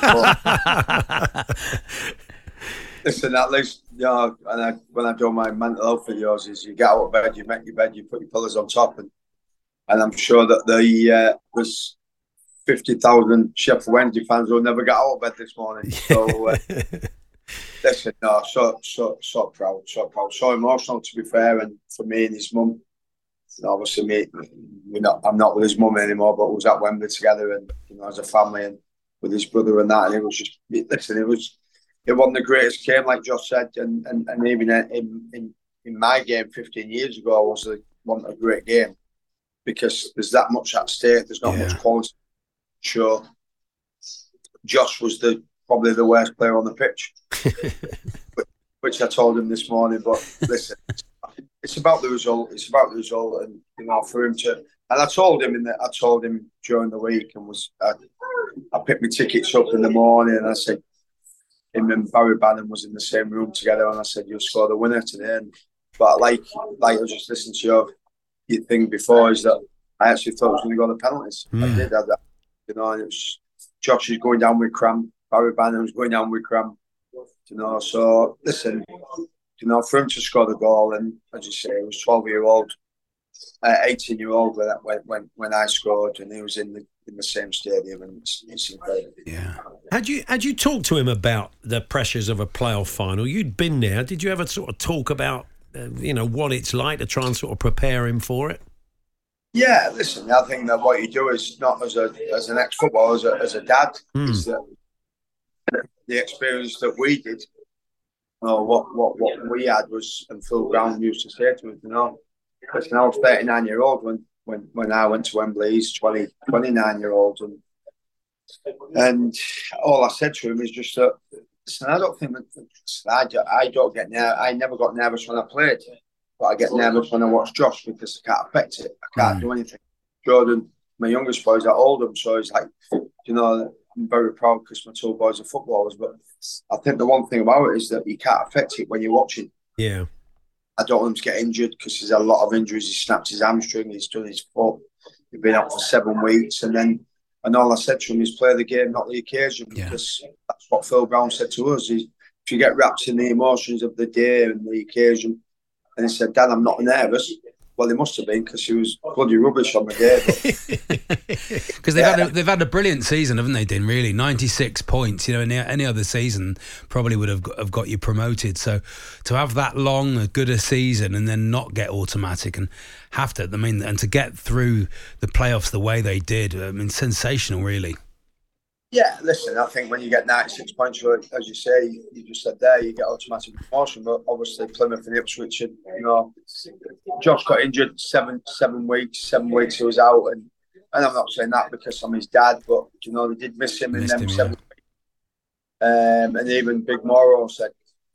full. Listen, at least, you know, when I, when I do my mental health videos, is you get out of bed, you make your bed, you put your pillows on top, and, and I'm sure that the uh, there's fifty thousand Sheffield Wednesday fans will never get out of bed this morning. So, uh, listen, no, so, so, so proud, so proud, so emotional, to be fair, and for me and his mum. And obviously, me, we're not, I'm not with his mum anymore, but we was at Wembley together, and you know, as a family, and with his brother and that, and it was just, listen, it was, it wasn't the greatest game, like Josh said, and and, and even in, in in my game fifteen years ago, it was a, wasn't a great game because there's that much at stake. There's not yeah. much quality. Sure, Josh was the probably the worst player on the pitch, which I told him this morning. But listen, it's about the result. It's about the result, and you know, for him to. And I told him in the, I told him during the week, and was I, I picked my tickets up in the morning, and I said, him and Barry Bannon was in the same room together, and I said, "You'll score the winner today." And, but like, like I was just listening to your, your thing before, is that I actually thought I was going to go to the penalties. Mm. I did. I, you know, and it was Josh is going down with cramp. Barry Bannon was going down with cramp. You know, so listen, you know, for him to score the goal, and as you say, it was twelve year old, uh, eighteen year old when when when I scored, and he was in the in the same stadium, and it's, it's incredible. Yeah. Had you had you talked to him about the pressures of a playoff final? You'd been there. Did you ever sort of talk about uh, you know what it's like to try and sort of prepare him for it? Yeah, listen, I think that what you do is not as a as an ex-footballer, as a, as a dad, mm. is that the experience that we did, you know, what, what, what we had was, and Phil Brown used to say to us, you know, listen, I was thirty-nine year old when, when, when I went to Wembley, he's twenty, twenty-nine year old, and and all I said to him is just that, listen, I don't think that, I, I don't get nervous, I never got nervous when I played. But I get nervous when I watch Josh because I can't affect it. I can't mm. do anything. Jordan, my youngest boy, is at Oldham, so he's like, you know, I'm very proud because my two boys are footballers. But I think the one thing about it is that you can't affect it when you're watching. Yeah. I don't want him to get injured because he's had a lot of injuries. He snapped his hamstring, he's done his foot. He's been out for seven weeks. And then, and all I said to him is play the game, not the occasion. Yeah. Because that's what Phil Brown said to us. Is if you get wrapped in the emotions of the day and the occasion, and he said, "Dad, I'm not nervous." Well, he must have been because he was bloody rubbish on the day. Because they've yeah. had a, they've had a brilliant season, haven't they, Dean? Really, ninety-six points. You know, any, any other season probably would have got, have got you promoted. So to have that long, a good a season, and then not get automatic and have to, I mean, and to get through the playoffs the way they did, I mean, sensational, really. Yeah, listen, I think when you get ninety-six points, as you say, you just said there, you get automatic promotion. But obviously, Plymouth and Ipswich, and you know, Josh got injured seven seven weeks. Seven weeks he was out, and and I'm not saying that because I'm his dad, but you know, they did miss him in them him, seven yeah. weeks. Um, and even Big Morrow said,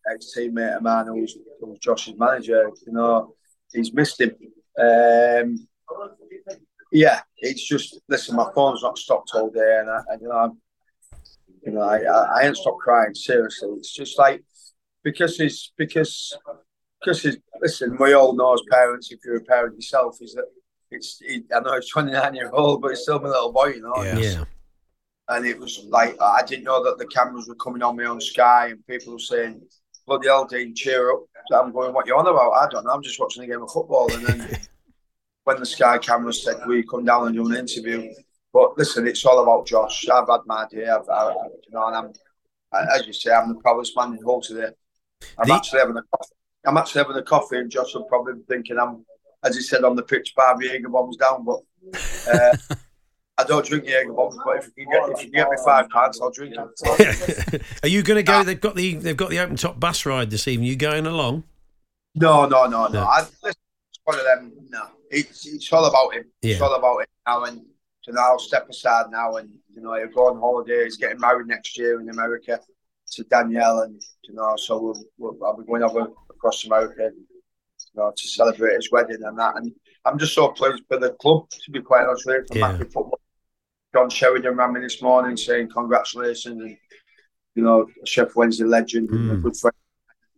ex-teammate of mine who was, who was Josh's manager, you know, he's missed him. Um, yeah, it's just, listen, my phone's not stopped all day, and, I, and you know, I'm, you know, I, I, I ain't stopped crying, seriously. It's just like, because he's, because, because he's, listen, we all know as parents, if you're a parent yourself, is that it's, he, I know he's twenty-nine years old, but he's still my little boy, you know. Yeah. yeah. And it was like, I didn't know that the cameras were coming on me on Sky, and people were saying, bloody hell, Dean, cheer up. So I'm going, what you on about? I don't know, I'm just watching a game of football. And then when the Sky cameras said, will you come down and do an interview? But listen, it's all about Josh. I've had my day, I've, I, you know, and I'm, as you say, I'm the proudest man in Hull today. I'm the- actually having a coffee. I'm actually having a coffee, and Josh will probably be thinking I'm, as he said on the pitch, bar Jaeger bombs down. But uh, I don't drink Jaeger bombs. But if you can get if you can get me five pints, I'll drink them. So. Are you going to go? They've got the they've got the open top bus ride this evening. You going along? No, no, no, no. no. I, listen, it's one of them. No, it's it's all about him. Yeah. It's all about him now. And so now I'll step aside now, and you know he'll go on holiday. He's getting married next year in America to Danielle, and you know so we'll, we'll I'll be going over across America, you know, to celebrate his wedding and that. And I'm just so pleased for the club, to be quite honest with you, for yeah. Mackie Football. John Sheridan rang me this morning saying congratulations, and you know, Sheffield Wednesday legend mm. and a good friend.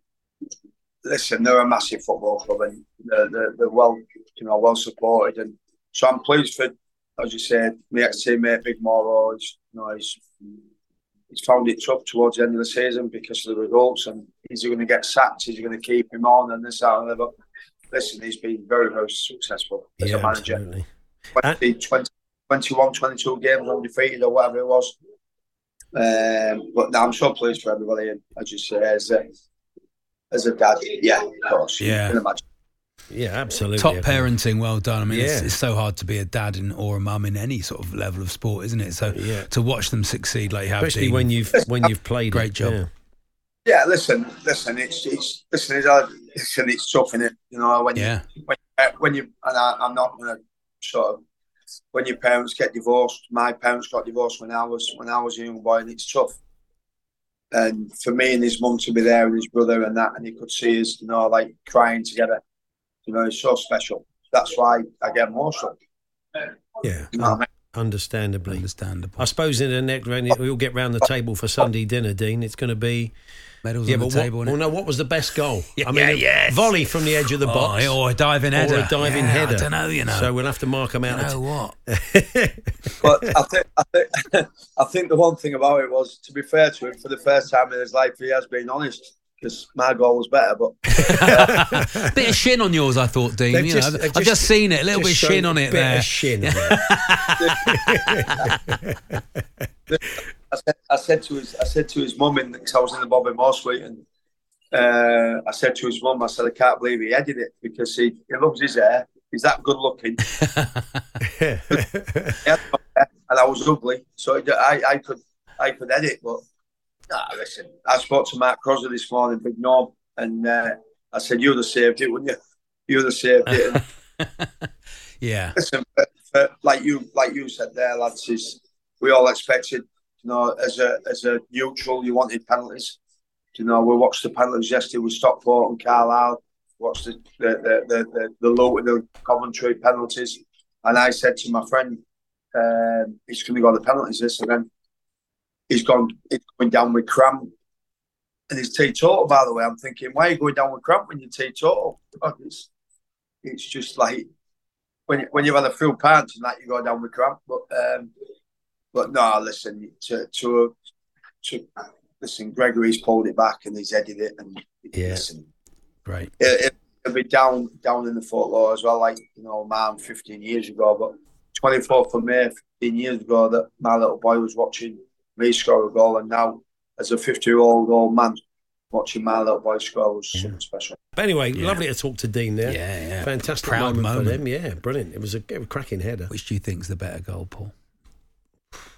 Listen, they're a massive football club, and they're, they're, they're well, you know, well supported, and so I'm pleased for, as you said, my ex-teammate Big Moro. He's, you know, he's he's found it tough towards the end of the season because of the results, and is he going to get sacked? Is he going to keep him on? And this, that, and that. But listen, he's been very, very successful as yeah, a manager. Absolutely. twenty, twenty, twenty-one, twenty-two games undefeated or whatever it was. Um, but no, I'm so pleased for everybody, and as you say, as a, as a dad, yeah, of course, yeah. you can imagine. Yeah, absolutely. Top parenting, well done. I mean, yeah. it's, it's so hard to be a dad in, or a mum in any sort of level of sport, isn't it? So yeah. to watch them succeed like you have, especially Dean, when you've when you've played, great it, job. Yeah. yeah, listen, listen, it's it's listen, it's hard, listen, it's tough, innit? You know, when yeah. you when, when you and I, I'm not gonna sort of when your parents get divorced. My parents got divorced when I was when I was a young boy, and it's tough. And for me and his mum to be there and his brother and that, and he could see us, you know, like crying together. You know, it's so special. That's why I get emotional. Yeah, you know what I mean? Understandably. Understandable. I suppose in the next round, we'll get round the table for Sunday dinner, Dean. It's going to be medals yeah, on the but table. What, well, no, what was the best goal? yeah, I mean, yeah, a yes. volley from the edge of the box, oh, or a diving header, or a diving yeah, header. I don't know, you know. So we'll have to mark them out. You know what? But I think I think I think the one thing about it was, to be fair to him, for the first time in his life, he has been honest. Because my goal was better, but uh, bit of shin on yours, I thought, Dean. You just, know, I've just, just seen it, a little bit of shin on it bit there. Of shin. I, said, I said to his, I said to his mum, because I was in the Bobby Moore suite, and uh, I said to his mum, I said, I can't believe he edited it because he, he loves his hair. He's that good looking, and I was ugly, so I, I could, I could edit, but. Nah, listen, I spoke to Mark Crosby this morning, Big Norm, and uh, I said, you'd have saved it, wouldn't you? You'd have saved it. And yeah. Listen, for, for, like you like you said there, lads, is we all expected, you know, as a as a neutral, you wanted penalties. You know, we watched the penalties yesterday with Stockport and Carlisle, watched the the the the, the Luton, the Coventry penalties, and I said to my friend, um, he's going to go to the penalties this, and then He's gone. He's going down with cramp, and his teetotal. By the way, I'm thinking, why are you going down with cramp when you're teetotal? It's, it's just like when you, when you've had a few pints and that, you go down with cramp. But um, but no, listen to to to listen. Gregory's pulled it back and he's edited it, and yeah, listen, right. It, it'll be down down in the folklore as well. Like you know, man, fifteen years ago, but twenty-fourth of May, fifteen years ago, that my little boy was watching me score a goal, and now as a fifty-year-old old man watching my little boy score was yeah. something special. But anyway, yeah. lovely to talk to Dean there. Yeah, yeah. Fantastic Proud moment, moment for them. Yeah, brilliant. It was a, a cracking header. Which do you think's the better goal, Paul?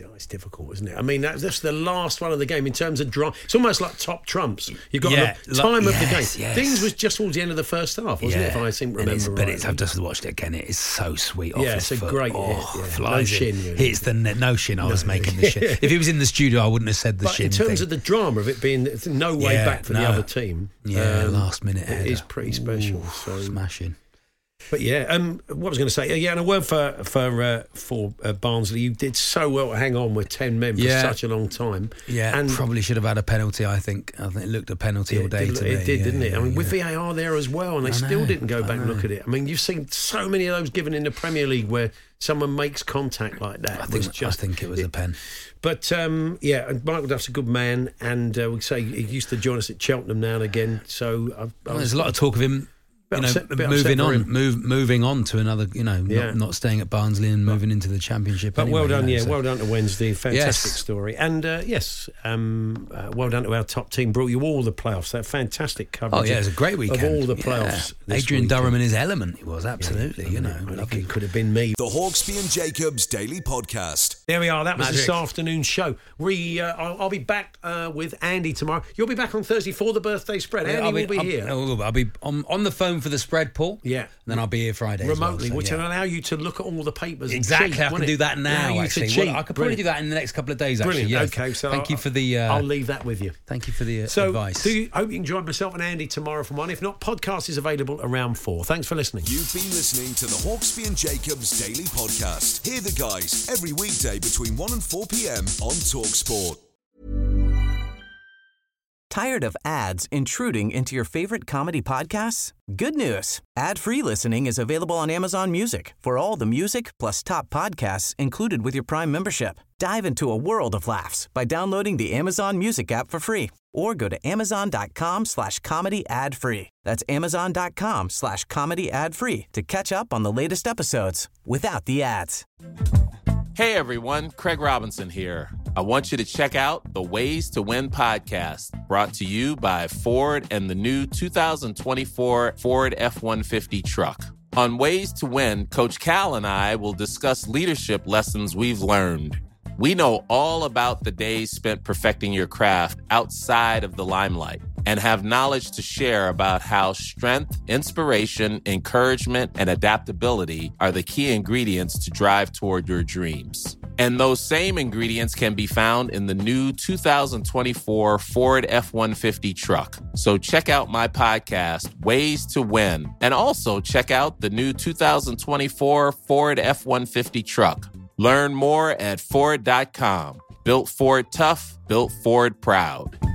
it's difficult, isn't it? I mean, that's, that's the last one of the game in terms of drama. It's almost like top trumps. You've got Yeah, the time like- of the yes, game. yes. Things was just towards the end of the first half, wasn't it? If I seem to And it's- remember But right. it's, I've just watched it again. It is so sweet. Off Yeah, his it's a foot. great oh, hit, yeah. Flies No in. shin, really. Hits the net. No shin. I was making the shin. If he was in the studio, I wouldn't have said the But shin in terms thing. of the drama of it being no way Yeah, back for the no. other team, Yeah, um, last minute it header. is pretty special. Ooh, so smashing. But yeah, um, what I was going to say, yeah, and a word for for uh, for uh, Barnsley. You did so well to hang on with ten men for Yeah. such a long time. Yeah, and probably should have had a penalty. I think. I think it looked a penalty all it day did, to me. it did, yeah, didn't it? yeah, I mean, with yeah. V A R there as well, and they I still know, didn't go I back and know. look at it. I mean, you've seen so many of those given in the Premier League where someone makes contact like that. I It think. was just, I think it was a pen. But um, yeah, and Michael Duff's a good man, and uh, we say he used to join us at Cheltenham now and again. So I, I Well, was, there's a lot of talk of him. Bit You know, upset- bit moving upset for on, him. move, moving on to another. You know, Yeah. not, not staying at Barnsley and moving into the Championship. But anyway, well done, you know, yeah, so- well done to Wednesday. Fantastic Yes. story. And uh, yes, um, uh, well done to our top team. Brought you all the playoffs. That fantastic coverage. Oh yeah, it was a great weekend Of all the Yeah. playoffs. this Adrian weekend. Durham in his element. It was absolutely. You know, Well, lovely. it could have been me. The Hawksby and Jacobs Daily Podcast. There we are. That was Magic. this afternoon's show. We, uh, I'll, I'll be back uh, with Andy tomorrow. You'll be back on Thursday for the birthday spread. Andy I'll will be I'll, here. I'll, I'll be on, on the phone for the spread, Paul. Yeah. And then I'll be here Friday as well, remotely, so, which yeah. will allow you to look at all the papers. and Exactly, cheat, I can won't do it? that now. Allow you Actually, to Well, cheat. I could probably Brilliant. do that in the next couple of days. Actually, Brilliant. yeah. Okay, so thank you I'll- for the. Uh, I'll leave that with you. Thank you for the uh, So, advice. do you, hope you enjoyed myself and Andy tomorrow from one. If not, podcast is available around four. Thanks for listening. You've been listening to the Hawksby and Jacobs Daily Podcast. Hear the guys every weekday between one and four p.m. on TalkSport. Tired of ads intruding into your favorite comedy podcasts? Good news. Ad-free listening is available on Amazon Music for all the music plus top podcasts included with your Prime membership. Dive into a world of laughs by downloading the Amazon Music app for free or go to amazon.com slash comedy ad free. That's amazon.com slash comedy ad free to catch up on the latest episodes without the ads. Hey everyone, Craig Robinson here. I want you to check out the Ways to Win podcast, brought to you by Ford and the new two thousand twenty-four Ford F one fifty truck. On Ways to Win, Coach Cal and I will discuss leadership lessons we've learned. We know all about the days spent perfecting your craft outside of the limelight and have knowledge to share about how strength, inspiration, encouragement, and adaptability are the key ingredients to drive toward your dreams. And those same ingredients can be found in the new two thousand twenty-four Ford F one fifty truck. So check out my podcast, Ways to Win, and also check out the new two thousand twenty-four Ford F one fifty truck. Learn more at Ford dot com. Built Ford tough, built Ford proud.